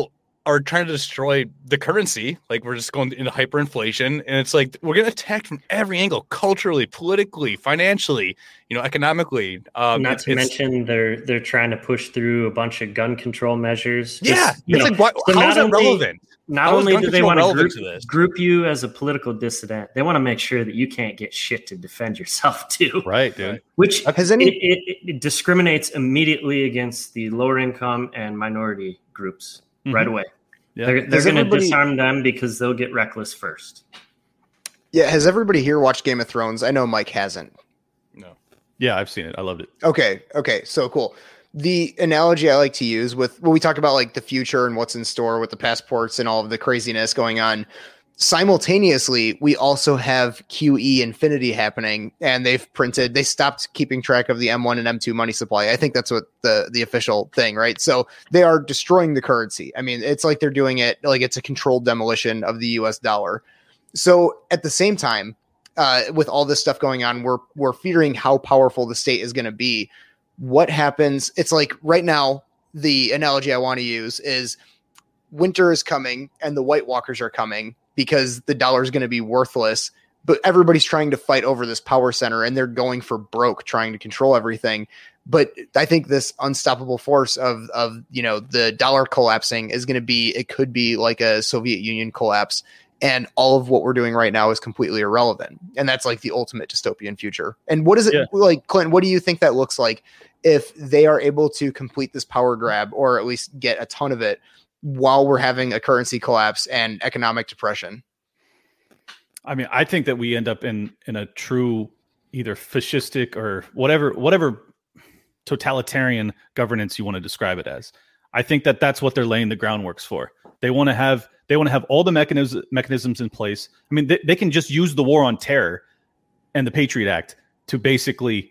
are trying to destroy the currency. Like we're just going into hyperinflation, and it's like we're getting attacked from every angle, culturally, politically, financially, economically. Not to mention they're trying to push through a bunch of gun control measures. It's like how is that relevant? Not only do they want to group you as a political dissident, they want to make sure that you can't get shit to defend yourself too. Right, dude. Which it discriminates immediately against the lower income and minority groups right away. Yeah. They're going to disarm them because they'll get reckless first. Yeah. Has everybody here watched Game of Thrones? I know Mike hasn't. No. Yeah, I've seen it. I loved it. Okay. So cool. The analogy I like to use when we talk about like the future and what's in store with the passports and all of the craziness going on, simultaneously, we also have QE Infinity happening, and they stopped keeping track of the M1 and M2 money supply. I think that's what the official thing, right? So they are destroying the currency. I mean, it's like they're doing it like it's a controlled demolition of the US dollar. So at the same time, with all this stuff going on, we're fearing how powerful the state is going to be. What happens? It's like right now, the analogy I want to use is winter is coming and the White Walkers are coming because the dollar is going to be worthless, but everybody's trying to fight over this power center and they're going for broke, trying to control everything. But I think this unstoppable force of the dollar collapsing is going to it could be like a Soviet Union collapse. And all of what we're doing right now is completely irrelevant. And that's like the ultimate dystopian future. And what is it like, Clinton? What do you think that looks like if they are able to complete this power grab, or at least get a ton of it, while we're having a currency collapse and economic depression? I mean, I think that we end up in a true either fascistic or whatever totalitarian governance you want to describe it as. I think that that's what they're laying the groundworks for. They want to have all the mechanisms in place. I mean, they can just use the war on terror and the Patriot Act to basically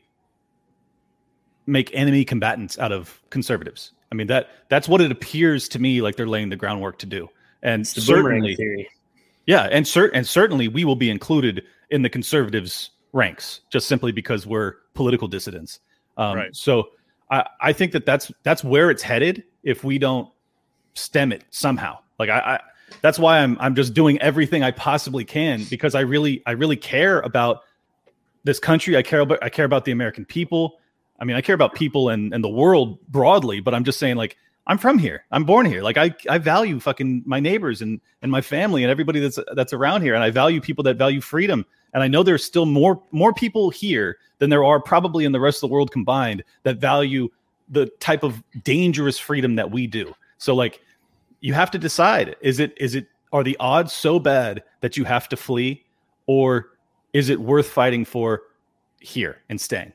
make enemy combatants out of conservatives. I mean, that's what it appears to me like they're laying the groundwork to do. And it's the certainly, theory. Yeah, and certainly we will be included in the conservatives' ranks just simply because we're political dissidents. Right. So I think that's where it's headed if we don't stem it somehow. Like I that's why I'm just doing everything I possibly can, because I really care about this country. I care about the American people. I mean, I care about people and the world broadly, but I'm just saying, like, I'm from here. I'm born here. Like I value fucking my neighbors and my family and everybody that's around here. And I value people that value freedom. And I know there's still more people here than there are probably in the rest of the world combined that value the type of dangerous freedom that we do. So like, you have to decide, are the odds so bad that you have to flee, or is it worth fighting for here and staying?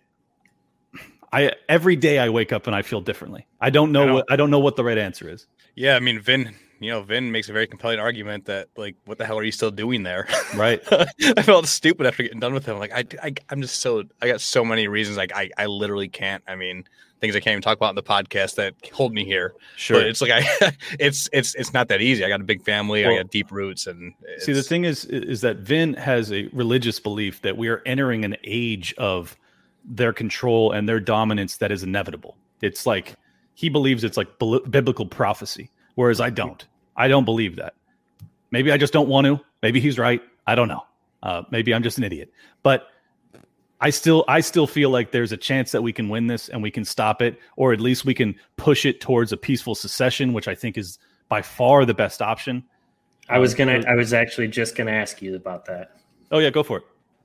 Every day I wake up and I feel differently. I don't know what the right answer is. Yeah, I mean, Vin makes a very compelling argument that, like, what the hell are you still doing there? Right. I felt stupid after getting done with him. Like, I'm just I got so many reasons. Like, I literally can't. I mean, things I can't even talk about in the podcast that hold me here. Sure. But it's like it's not that easy. I got a big family. I got deep roots. And see, the thing is that Vin has a religious belief that we are entering an age of their control and their dominance that is inevitable. It's like he believes it's like biblical prophecy, whereas I don't believe that. Maybe I just don't want to. Maybe he's right. I don't know. Maybe I'm just an idiot. But I still feel like there's a chance that we can win this and we can stop it, or at least we can push it towards a peaceful secession, which I think is by far the best option. I was actually just gonna ask you about that. Oh yeah, go for it.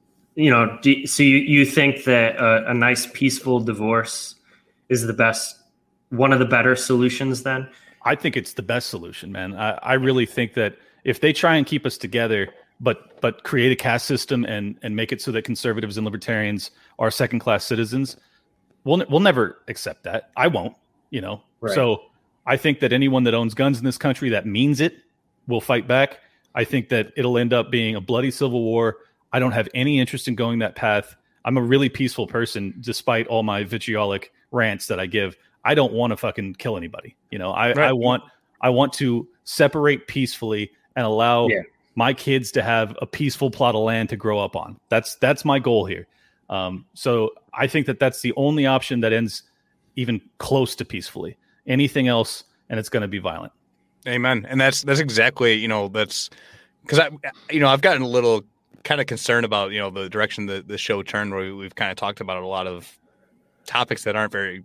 So you think that a nice peaceful divorce is one of the better solutions then? I think it's the best solution, man. I really think that if they try and keep us together, but create a caste system and make it so that conservatives and libertarians are second-class citizens, we'll never accept that. I won't, Right. So I think that anyone that owns guns in this country that means it will fight back. I think that it'll end up being a bloody civil war. I don't have any interest in going that path. I'm a really peaceful person, despite all my vitriolic rants that I give. I don't want to fucking kill anybody. Right. I want to separate peacefully and allow my kids to have a peaceful plot of land to grow up on. That's my goal here. So I think that that's the only option that ends even close to peacefully. Anything else, and it's going to be violent. Amen. And that's exactly, that's because I've gotten a little kind of concerned about, the direction that the show turned, where we've kind of talked about a lot of topics that aren't very,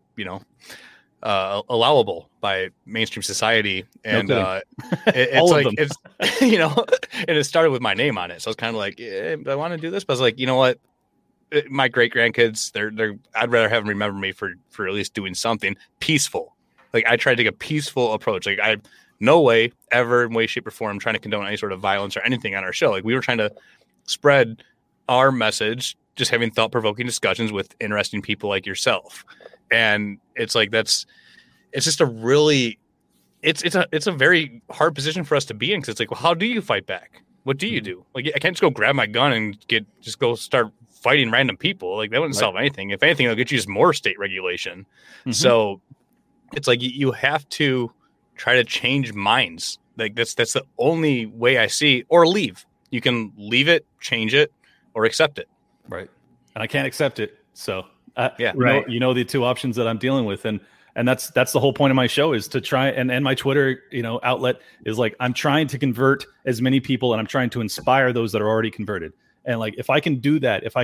allowable by mainstream society. And it's like, it's, and it started with my name on it. So it's kind of like, do I want to do this? But I was like, you know what? My great grandkids, I'd rather have them remember me for at least doing something peaceful. Like, I tried to take a peaceful approach. Like, no way ever in way, shape, or form trying to condone any sort of violence or anything on our show. Like, we were trying to spread our message, just having thought-provoking discussions with interesting people like yourself. And it's like, it's just a really, it's a very hard position for us to be in. Cause it's like, well, how do you fight back? What do you do? Like, I can't just go grab my gun and just go start fighting random people. Like, that wouldn't solve anything. If anything, it'll get you just more state regulation. Mm-hmm. So it's like, you have to try to change minds. Like, that's the only way I see, or leave. You can leave it, change it, or accept it. Right. And I can't accept it. So right. The two options that I'm dealing with. And that's the whole point of my show, is to try, and my Twitter, outlet is like, I'm trying to convert as many people, and I'm trying to inspire those that are already converted. And like, if I can do that, if I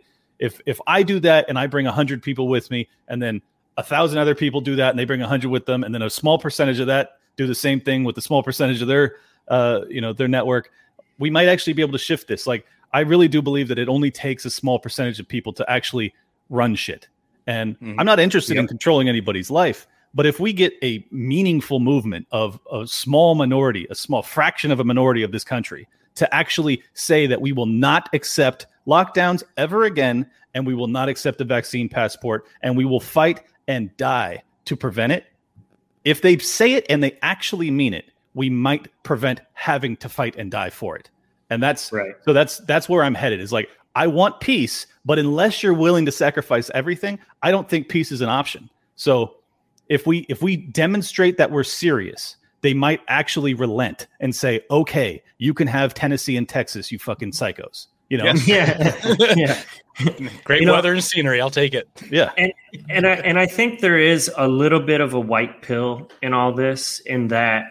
do that and I bring 100 people with me, and then 1,000 other people do that and they bring 100 with them, and then a small percentage of that do the same thing with the small percentage of their, their network, we might actually be able to shift this. Like, I really do believe that it only takes a small percentage of people to actually run shit. And I'm not interested in controlling anybody's life, but if we get a meaningful movement of a small minority, a small fraction of a minority of this country, to actually say that we will not accept lockdowns ever again, and we will not accept a vaccine passport, and we will fight and die to prevent it. If they say it and they actually mean it, we might prevent having to fight and die for it. And that's right. So that's where I'm headed, is like, I want peace, but unless you're willing to sacrifice everything, I don't think peace is an option. So if we demonstrate that we're serious, they might actually relent and say, okay, you can have Tennessee and Texas, you fucking psychos. Yes. Yeah. Great weather and scenery. I'll take it. Yeah. And I think there is a little bit of a white pill in all this, in that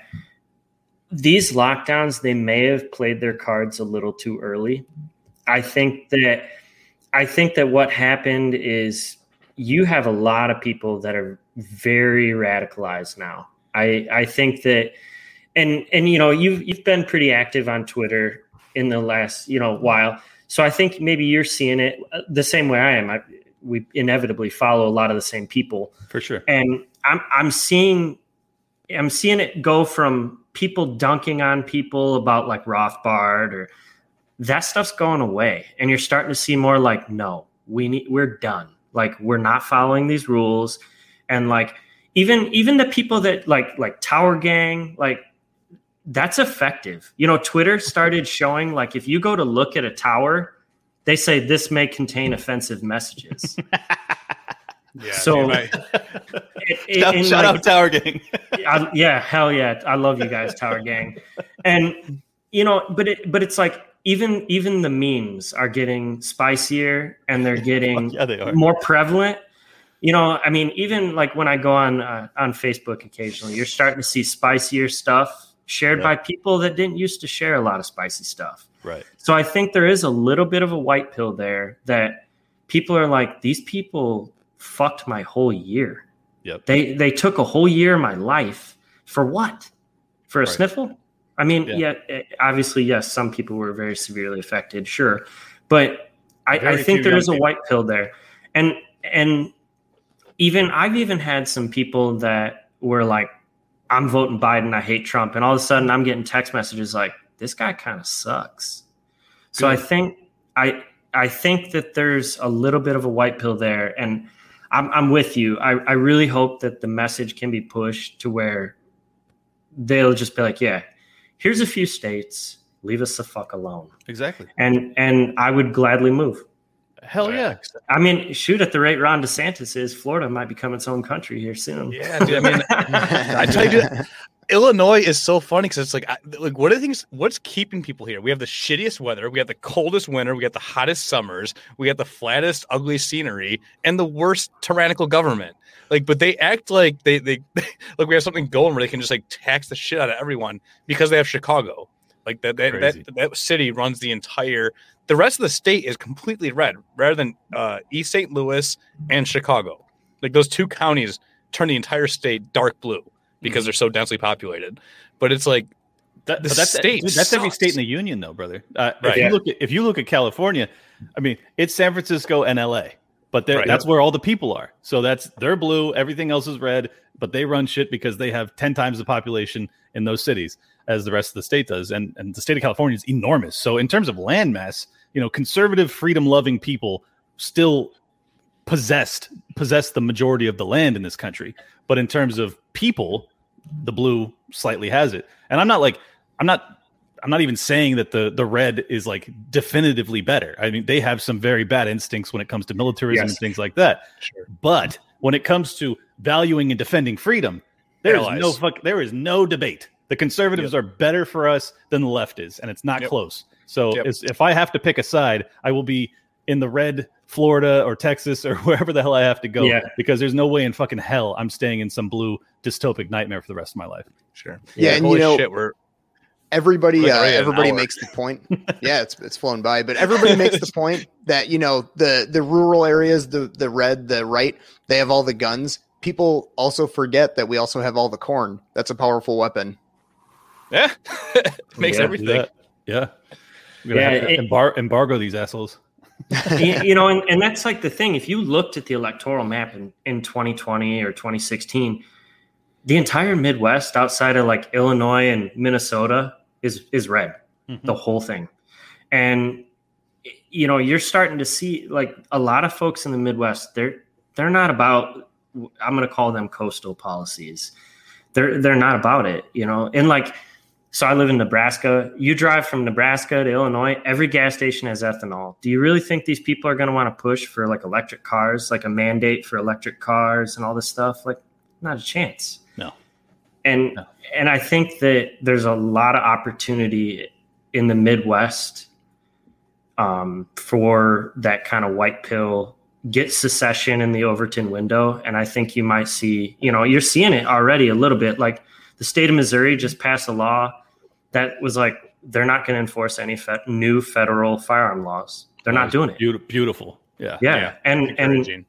these lockdowns, they may have played their cards a little too early. I think that what happened is, you have a lot of people that are very radicalized now. I think that, and you've been pretty active on Twitter in the last while. So I think maybe you're seeing it the same way I am. We inevitably follow a lot of the same people, for sure. And I'm seeing it go from people dunking on people about like Rothbard, or that stuff's going away, and you're starting to see more like, no, we're done. Like, we're not following these rules. And like, even the people that like Tower Gang, like, that's effective. Twitter started showing, like, if you go to look at a tower, they say this may contain offensive messages. Yeah. So shout out Tower Gang. Hell yeah. I love you guys, Tower Gang. And, but it's like, even the memes are getting spicier, and they're getting they are more prevalent. Even like when I go on Facebook occasionally, you're starting to see spicier stuff shared by people that didn't used to share a lot of spicy stuff. Right. So I think there is a little bit of a white pill there, that people are like, these people fucked my whole year. Yep. They took a whole year of my life for what? For a sniffle? I mean, obviously, yes, some people were very severely affected, sure. But I think there is a white pill there. And I've even had some people that were like, I'm voting Biden, I hate Trump. And all of a sudden I'm getting text messages like, this guy kind of sucks. So I think that there's a little bit of a white pill there. And I'm with you. I really hope that the message can be pushed to where they'll just be like, yeah, here's a few states, leave us the fuck alone. Exactly. And I would gladly move. Hell yeah. I mean, shoot, at the rate Ron DeSantis is, Florida might become its own country here soon. Yeah, dude, I mean, I tell you, dude, Illinois is so funny because it's like what are the things? What's keeping people here? We have the shittiest weather, we have the coldest winter, we got the hottest summers, we got the flattest, ugliest scenery, and the worst tyrannical government. Like, but they act like they like we have something going where they can just like tax the shit out of everyone because they have Chicago. Like that city runs the entire. The rest of the state is completely red, rather than East St. Louis and Chicago. Like those two counties turn the entire state dark blue because they're so densely populated. But it's like that's every state in the union, though, brother. Right. If you look at California, I mean, it's San Francisco and LA, but that's where all the people are. So they're blue. Everything else is red, but they run shit because they have 10 times the population in those cities as the rest of the state does. And the state of California is enormous. So in terms of landmass, conservative, freedom-loving people still possess the majority of the land in this country. But in terms of people, the blue slightly has it. And I'm not even saying that the red is like definitively better. I mean, they have some very bad instincts when it comes to militarism and things like that. Sure. But when it comes to valuing and defending freedom, there is no debate. The conservatives are better for us than the left is, and it's not close. So if I have to pick a side, I will be in the red Florida or Texas or wherever the hell I have to go, because there's no way in fucking hell I'm staying in some blue dystopic nightmare for the rest of my life. Sure. Yeah, and shit, everybody makes the point. Yeah, it's flown by, but everybody makes the point that the rural areas, the red, the right, they have all the guns. People also forget that we also have all the corn. That's a powerful weapon. Yeah, makes everything. Yeah, embargo these assholes. And that's like the thing. If you looked at the electoral map in 2020 or 2016, the entire Midwest outside of like Illinois and Minnesota is red, the whole thing. And you're starting to see like a lot of folks in the Midwest. They're not about. I'm going to call them coastal policies. They're not about it, And like, so I live in Nebraska. You drive from Nebraska to Illinois, every gas station has ethanol. Do you really think these people are going to want to push for like electric cars, like a mandate for electric cars and all this stuff? Like, not a chance. No. And I think that there's a lot of opportunity in the Midwest for that kind of white pill, get secession in the Overton window. And I think you might see, you're seeing it already a little bit. Like the state of Missouri just passed a law that was like, they're not going to enforce any new federal firearm laws. They're not doing it. Beautiful. Yeah. Yeah. And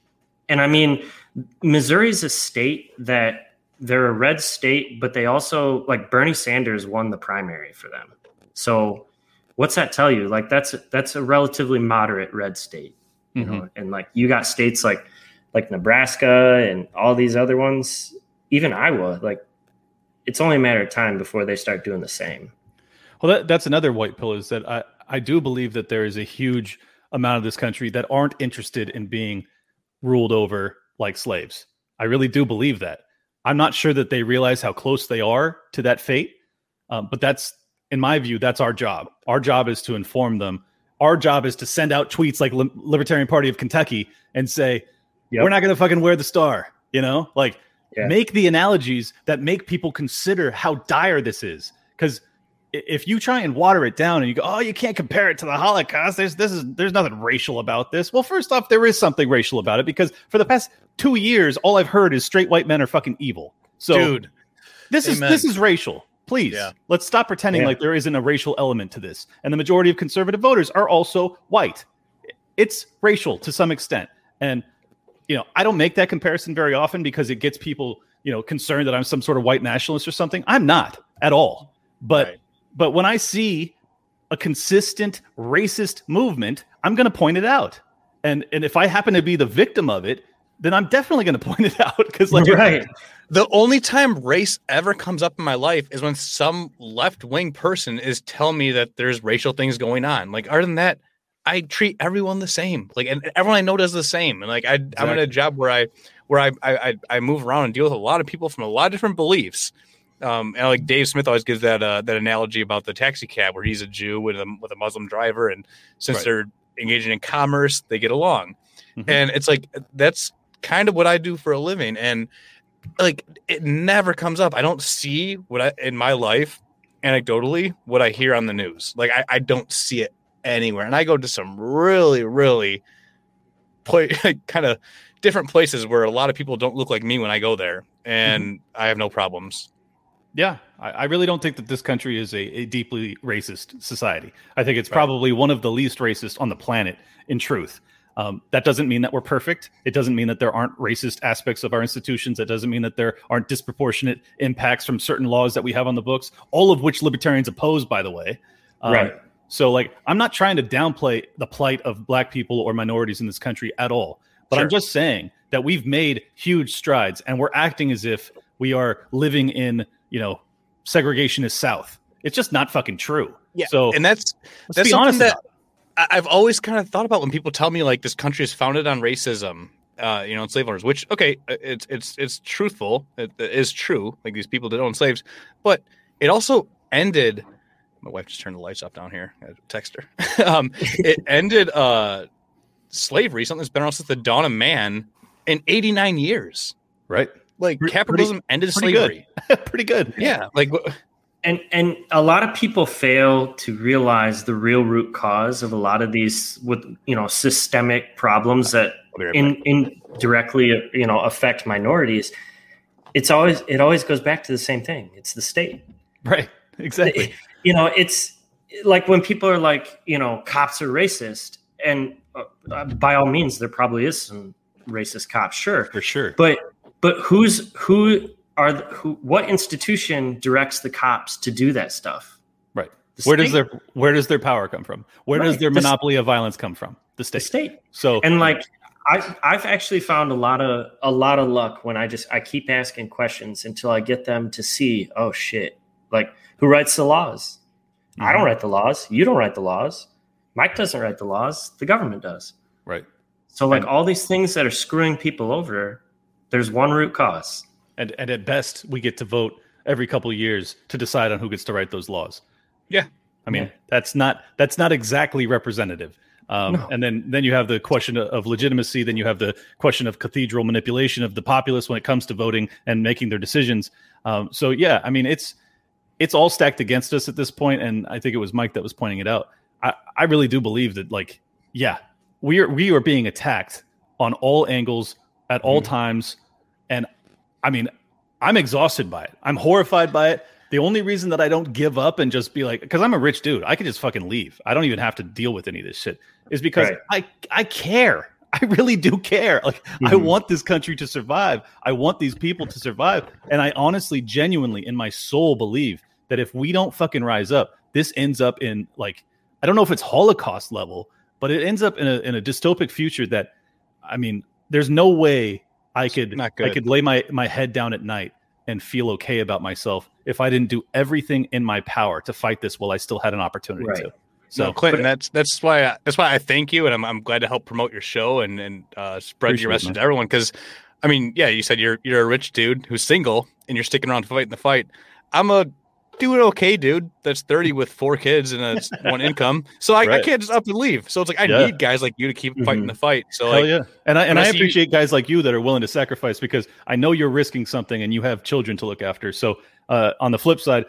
I mean, Missouri is a state that they're a red state, but they also like Bernie Sanders won the primary for them. So what's that tell you? Like that's a relatively moderate red state, and like you got states like Nebraska and all these other ones, even Iowa, like it's only a matter of time before they start doing the same. Well, that's another white pill is that I do believe that there is a huge amount of this country that aren't interested in being ruled over like slaves. I really do believe that. I'm not sure that they realize how close they are to that fate. But that's, in my view, that's our job. Our job is to inform them. Our job is to send out tweets like Libertarian Party of Kentucky and say, we're not going to fucking wear the star, make the analogies that make people consider how dire this is. Because if you try and water it down and you go, oh, you can't compare it to the Holocaust. There's nothing racial about this. Well, first off, there is something racial about it because for the past 2 years, all I've heard is straight white men are fucking evil. So dude, this is racial. Please, let's stop pretending like there isn't a racial element to this. And the majority of conservative voters are also white. It's racial to some extent. And, I don't make that comparison very often because it gets people, concerned that I'm some sort of white nationalist or something. I'm not at all. But when I see a consistent racist movement, I'm going to point it out. And if I happen to be the victim of it, then I'm definitely going to point it out. Because the only time race ever comes up in my life is when some left-wing person is telling me that there's racial things going on. Like, other than that, I treat everyone the same. Like, and everyone I know does the same. And like, I'm in a job where I move around and deal with a lot of people from a lot of different beliefs. And like Dave Smith always gives that analogy about the taxi cab where he's a Jew with a Muslim driver, and since they're engaging in commerce, they get along. And it's like that's kind of what I do for a living. And like it never comes up. I don't see in my life, anecdotally, what I hear on the news. Like I don't see it anywhere. And I go to some really, really kind of different places where a lot of people don't look like me when I go there, and I have no problems. Yeah, I really don't think that this country is a deeply racist society. I think it's probably one of the least racist on the planet, in truth. That doesn't mean that we're perfect. It doesn't mean that there aren't racist aspects of our institutions. That doesn't mean that there aren't disproportionate impacts from certain laws that we have on the books, all of which libertarians oppose, by the way. Right. So, like, I'm not trying to downplay the plight of black people or minorities in this country at all. But I'm just saying that we've made huge strides, and we're acting as if we are living in, segregationist South. It's just not fucking true. Yeah. So, and that's be honest that I've always kind of thought about when people tell me like this country is founded on racism, and slave owners, which, okay, it's truthful. It is true. Like, these people did own slaves, but it also ended. My wife just turned the lights off down here. I text her. It ended slavery, something that's been around since the dawn of man, in 89 years. Right. Like, capitalism ended slavery. Pretty good. Yeah. Like, and a lot of people fail to realize the real root cause of a lot of these systemic problems that indirectly affect minorities. It always goes back to the same thing. It's the state. Right. Exactly. It's like when people are like, cops are racist, and by all means, there probably is some racist cops, sure, for sure. But what institution directs the cops to do that stuff? Right. Where does their power come from? Where does their monopoly of violence come from? The state. The state. So, and like I've actually found a lot of luck when I keep asking questions until I get them to see, oh shit, like, who writes the laws? I don't write the laws. You don't write the laws. Mike doesn't write the laws. The government does. Right. So, like, all these things that are screwing people over, there's one root cause. And at best, we get to vote every couple of years to decide on who gets to write those laws. Yeah. I mean, that's not exactly representative. No. And then you have the question of legitimacy. Then you have the question of cathedral manipulation of the populace when it comes to voting and making their decisions. So, yeah, I mean, it's all stacked against us at this point, and I think it was Mike that was pointing it out. I really do believe that, like, yeah, we are being attacked on all angles at all times, and I mean, I'm exhausted by it. I'm horrified by it. The only reason that I don't give up and just be like, because I'm a rich dude, I could just fucking leave. I don't even have to deal with any of this shit. Is because I care. I really do care. Like, I want this country to survive. I want these people to survive. And I honestly, genuinely, in my soul, believe that if we don't fucking rise up, this ends up in, like, I don't know if it's Holocaust level, but it ends up in a dystopic future that, I mean, there's no way I could lay my head down at night and feel okay about myself if I didn't do everything in my power to fight this while I still had an opportunity to. So, no, Clinton, that's why I thank you, and I'm glad to help promote your show and spread your message to everyone. Because, I mean, yeah, you said you're a rich dude who's single and you're sticking around to fight in the fight. I'm a doing okay dude that's 30 with 4 kids and one income, so I can't just up and leave. So it's like I need guys like you to keep fighting the fight. So hell yeah, and I appreciate guys like you that are willing to sacrifice, because I know you're risking something and you have children to look after. So on the flip side,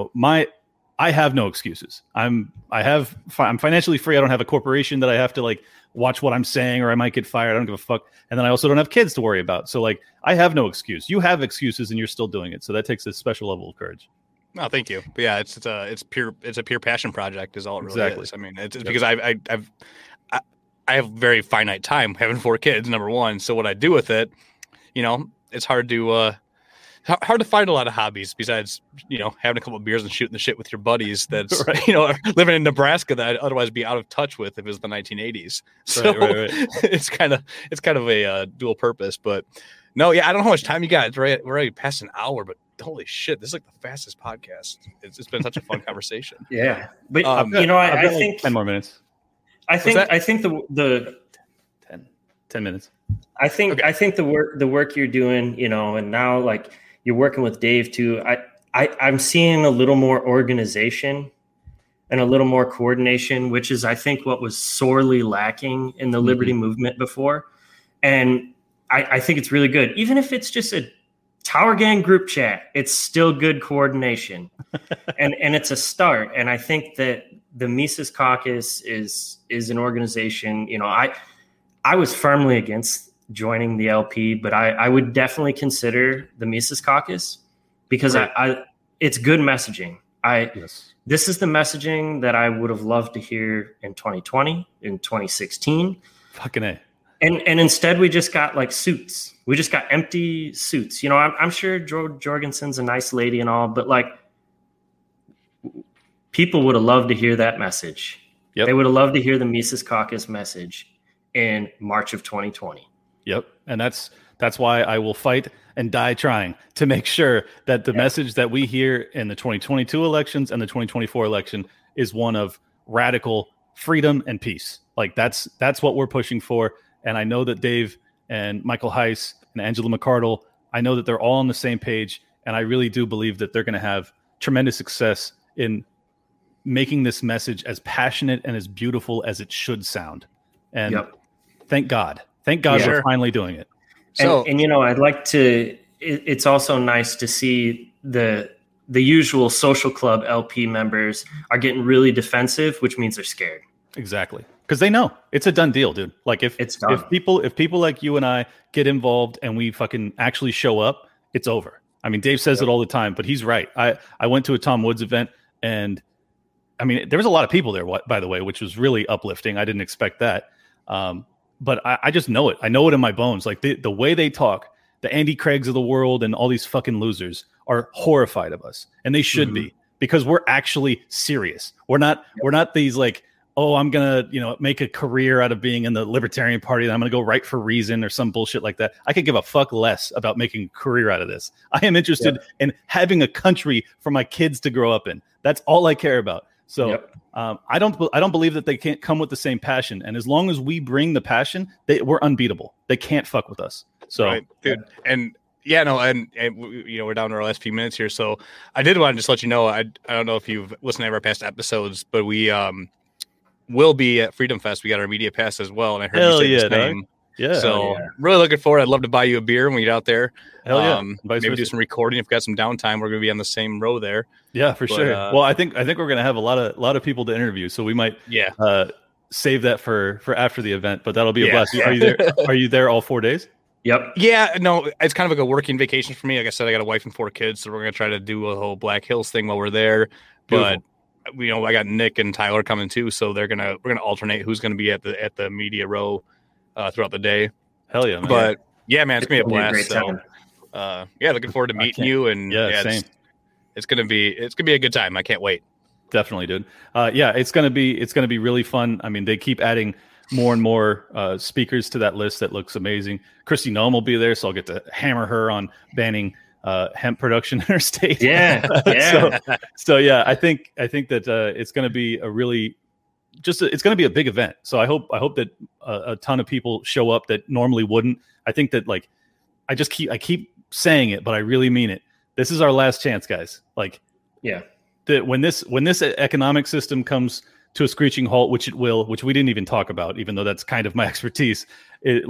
I have no excuses. I'm financially free. I don't have a corporation that I have to like watch what I'm saying or I might get fired. I don't give a fuck. And then I also don't have kids to worry about. So like I have no excuse. You have excuses and you're still doing it. So that takes a special level of courage. No, thank you. But yeah, it's a pure passion project is all it really is. I mean, it's because I have very finite time having 4 kids, number one. So what I do with it, it's hard to find a lot of hobbies besides, having a couple of beers and shooting the shit with your buddies. That's living in Nebraska that I'd otherwise be out of touch with if it was the 1980s. So it's kind of a dual purpose. But no, yeah, I don't know how much time you got. We're already past an hour, but holy shit, this is like the fastest podcast. It's been such a fun conversation. Yeah, but I think 10 more minutes. I think the 10 minutes. I think the work you're doing, and now like you're working with Dave too. I'm seeing a little more organization and a little more coordination, which is I think what was sorely lacking in the liberty movement before. And I think it's really good, even if it's just a Tower Gang group chat. It's still good coordination, and it's a start. And I think that the Mises Caucus is an organization. You know, I was firmly against joining the LP, but I would definitely consider the Mises Caucus because it's good messaging. This is the messaging that I would have loved to hear in 2020, in 2016. Fucking A. And instead we just got like suits. We just got empty suits. You know, I'm sure Jorgensen's a nice lady and all, but like people would have loved to hear that message. Yep. They would have loved to hear the Mises Caucus message in March of 2020. Yep. And that's why I will fight and die trying to make sure that the message that we hear in the 2022 elections and the 2024 election is one of radical freedom and peace. Like that's what we're pushing for. And I know that Dave and Michael Heiss and Angela McArdle, I know that they're all on the same page. And I really do believe that they're going to have tremendous success in making this message as passionate and as beautiful as it should sound. And thank God we're finally doing it. So, and you know, I'd like to, it's also nice to see the usual social club LP members are getting really defensive, which means they're scared. Exactly. Because they know it's a done deal, dude. Like if people like you and I get involved and we fucking actually show up, it's over. I mean, Dave says it all the time, but he's right. I went to a Tom Woods event, and I mean, there was a lot of people there, by the way, which was really uplifting. I didn't expect that. But I just know it. I know it in my bones. Like the way they talk, the Andy Craigs of the world and all these fucking losers are horrified of us, and they should be, because we're actually serious. We're not these like, oh, I'm gonna make a career out of being in the Libertarian Party, and I'm gonna go write for Reason or some bullshit like that. I could give a fuck less about making a career out of this. I am interested in having a country for my kids to grow up in. That's all I care about. So I don't believe that they can't come with the same passion. And as long as we bring the passion, we're unbeatable. They can't fuck with us. So, right, dude. And we're down to our last few minutes here. So I did want to just let you know, I don't know if you've listened to any of our past episodes, but we will be at Freedom Fest. We got our media pass as well. And I heard you say his name. Yeah. So really looking forward. I'd love to buy you a beer when we get out there. Hell yeah. Maybe do some recording. If we've got some downtime, we're going to be on the same row there. Yeah, for sure. Well, I think we're going to have a lot of people to interview. So we might save that for after the event, but that'll be a blast. Are you there? Are you there all 4 days? Yep. Yeah, no, it's kind of like a working vacation for me. Like I said, I got a wife and 4 kids, so we're going to try to do a whole Black Hills thing while we're there. Beautiful. But I got Nick and Tyler coming too, so we're gonna alternate who's going to be at the media row throughout the day. Hell yeah, man. But yeah, man, it's gonna be a blast. Looking forward to meeting you. And same. It's gonna be a good time. I can't wait. Definitely, dude. It's gonna be really fun. I mean, they keep adding more and more speakers to that list. That looks amazing. Kristi Noem will be there, so I'll get to hammer her on banning hemp production in her state. So I think that it's going to be a really it's going to be a big event. So I hope that a ton of people show up that normally wouldn't. I think that I keep saying it, but I really mean it. This is our last chance, guys. That when this economic system comes to a screeching halt, which it will, which we didn't even talk about, even though that's kind of my expertise. We're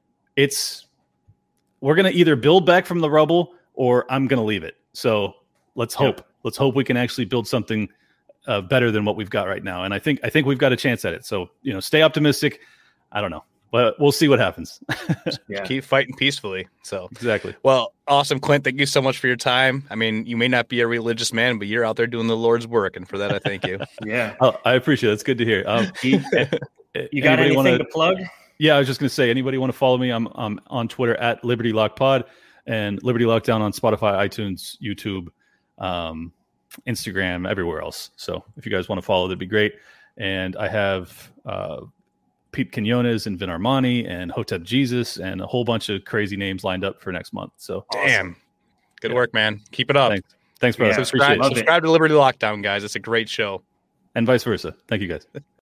going to either build back from the rubble, or I'm going to leave it. So let's hope. Yep. Let's hope we can actually build something better than what we've got right now. And I think we've got a chance at it. So, stay optimistic. I don't know, but we'll see what happens. Keep fighting peacefully. So exactly. Well, awesome, Clint. Thank you so much for your time. I mean, you may not be a religious man, but you're out there doing the Lord's work. And for that, I thank you. I appreciate it. It's good to hear. You got anything to plug? Yeah, I was just going to say, anybody want to follow me? I'm on Twitter at Liberty Lock Pod and Liberty Lockdown on Spotify, iTunes, YouTube, Instagram, everywhere else. So if you guys want to follow, that'd be great. And I have Pete Quinones and Vin Armani and Hotep Jesus and a whole bunch of crazy names lined up for next month. So damn, good work, man. Keep it up. Thanks, brother. Subscribe to Liberty Lockdown, guys. It's a great show. And vice versa. Thank you, guys.